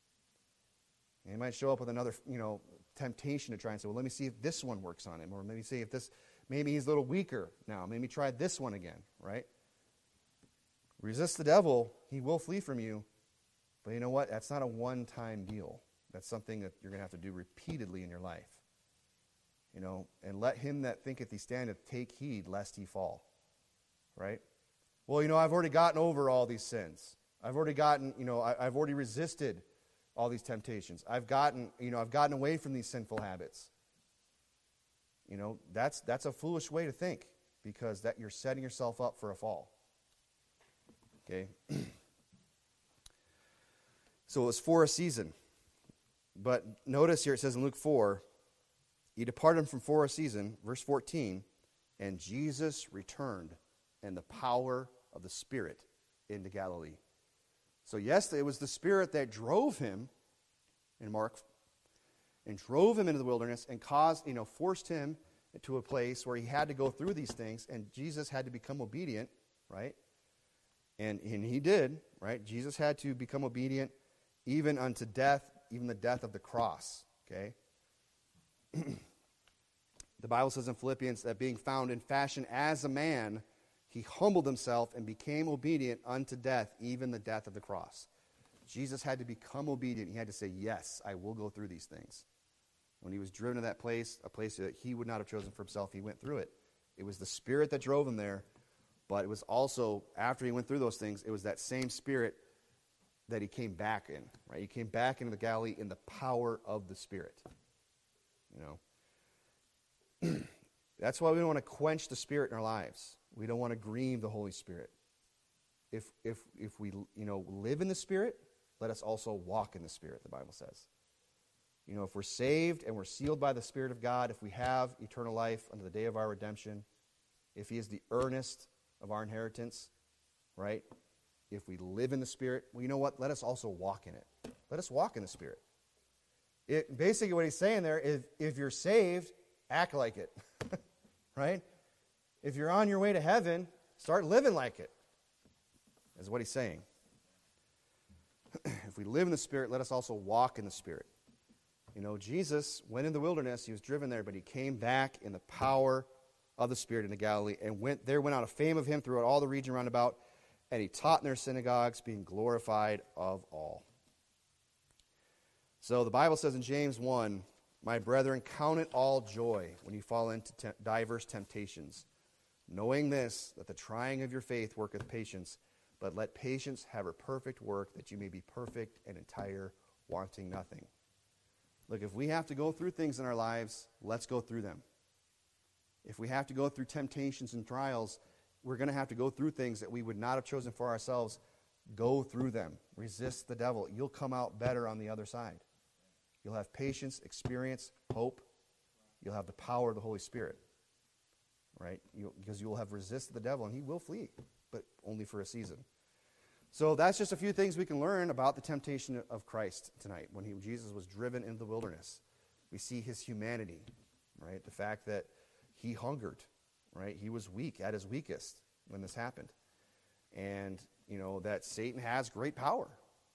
And he might show up with another, you know, temptation to try and say, well, let me see if this one works on him, or maybe see if this, maybe he's a little weaker now. Maybe try this one again, right? Resist the devil, he will flee from you. But you know what? That's not a one-time deal. That's something that you're going to have to do repeatedly in your life. You know, and let him that thinketh he standeth take heed lest he fall. Right? Well, you know, I've already gotten over all these sins. I've already gotten, you know, I, I've already resisted all these temptations. I've gotten, you know, I've gotten away from these sinful habits. You know, that's that's a foolish way to think, because that you're setting yourself up for a fall. Okay? So it was for a season. But notice here it says in Luke four, he departed from for a season, verse fourteen, and Jesus returned in the power of the Spirit into Galilee. So yes, it was the Spirit that drove him in Mark, and drove him into the wilderness and caused, you know, forced him to a place where he had to go through these things, and Jesus had to become obedient, right? And, and he did, right? Jesus had to become obedient even unto death, even the death of the cross, okay? The Bible says in Philippians that being found in fashion as a man, he humbled himself and became obedient unto death, even the death of the cross. Jesus had to become obedient. He had to say, yes, I will go through these things. When he was driven to that place, a place that he would not have chosen for himself, he went through it. It was the Spirit that drove him there, but it was also, after he went through those things, it was that same Spirit that he came back in, right? He came back into the Galilee in the power of the Spirit. You know? That's why we don't want to quench the Spirit in our lives. We don't want to grieve the Holy Spirit. If if if we, you know, live in the Spirit, let us also walk in the Spirit, the Bible says. You know, if we're saved and we're sealed by the Spirit of God, if we have eternal life unto the day of our redemption, if he is the earnest of our inheritance, right? If we live in the Spirit, well, you know what? Let us also walk in it. Let us walk in the Spirit. It, basically what he's saying there is, if you're saved, act like it, right? If you're on your way to heaven, start living like it, is what he's saying. If we live in the Spirit, let us also walk in the Spirit. You know, Jesus went in the wilderness, he was driven there, but he came back in the power of the Spirit into Galilee, and went there went out a fame of him throughout all the region round about, and he taught in their synagogues, being glorified of all. So the Bible says in James one, my brethren, count it all joy when you fall into te- diverse temptations, knowing this, that the trying of your faith worketh patience, but let patience have her perfect work, that you may be perfect and entire, wanting nothing. Look, if we have to go through things in our lives, let's go through them. If we have to go through temptations and trials, we're going to have to go through things that we would not have chosen for ourselves. Go through them. Resist the devil. You'll come out better on the other side. You'll have patience, experience, hope. You'll have the power of the Holy Spirit, right? You'll, because you will have resisted the devil, and he will flee, but only for a season. So that's just a few things we can learn about the temptation of Christ tonight. When he, Jesus was driven into the wilderness, we see his humanity, right? The fact that he hungered, right? He was weak, at his weakest when this happened. And, you know, that Satan has great power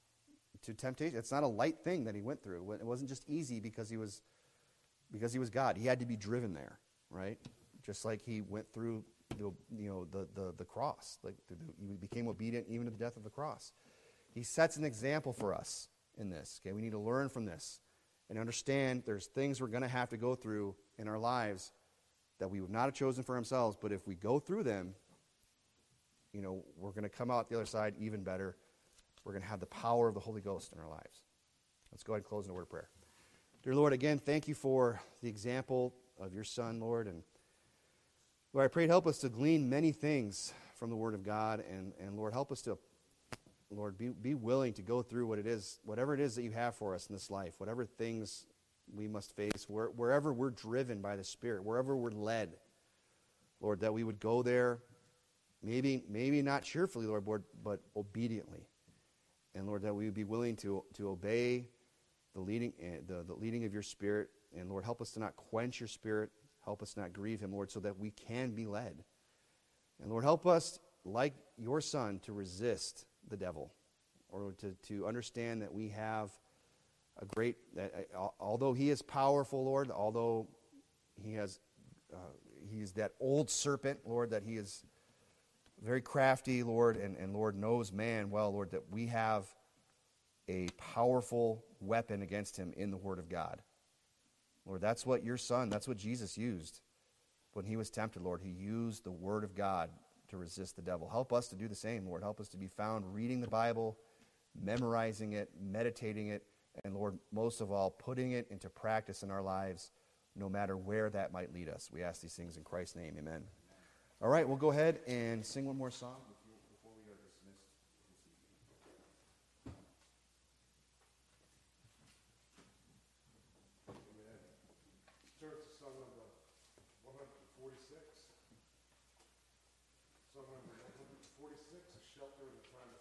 to temptation. It's not a light thing that he went through. It wasn't just easy because he was because he was God. He had to be driven there, right? Just like he went through the, you know, the, the, the cross. Like the, he became obedient even to the death of the cross. He sets an example for us in this. Okay, we need to learn from this and understand there's things we're going to have to go through in our lives that we would not have chosen for ourselves, but if we go through them, you know, we're going to come out the other side even better. We're going to have the power of the Holy Ghost in our lives. Let's go ahead and close in a word of prayer. Dear Lord, again, thank you for the example of your Son, Lord. And Lord, I pray to help us to glean many things from the Word of God. And, and Lord, help us to, Lord, be, be willing to go through what it is, whatever it is that you have for us in this life, whatever things we must face, where, wherever we're driven by the Spirit, wherever we're led, Lord, that we would go there, maybe maybe not cheerfully, Lord, but obediently. And Lord, that we would be willing to, to obey the leading, uh, the, the leading of your Spirit. And Lord, help us to not quench your Spirit. Help us not grieve him, Lord, so that we can be led. And Lord, help us, like your Son, to resist the devil, or to, to understand that we have a great, that uh, although he is powerful, Lord, although he has, uh, he's that old serpent, Lord, that he is very crafty, Lord, and, and Lord knows man well, Lord, that we have a powerful weapon against him in the Word of God. Lord, that's what your Son, that's what Jesus used when he was tempted, Lord. He used the Word of God to resist the devil. Help us to do the same, Lord. Help us to be found reading the Bible, memorizing it, meditating it, and Lord, most of all, putting it into practice in our lives, no matter where that might lead us. We ask these things in Christ's name. Amen. All right, we'll go ahead and sing one more song before we are dismissed. Amen. Church, song number one hundred forty-six. Song number one hundred forty-six, A Shelter in the Time of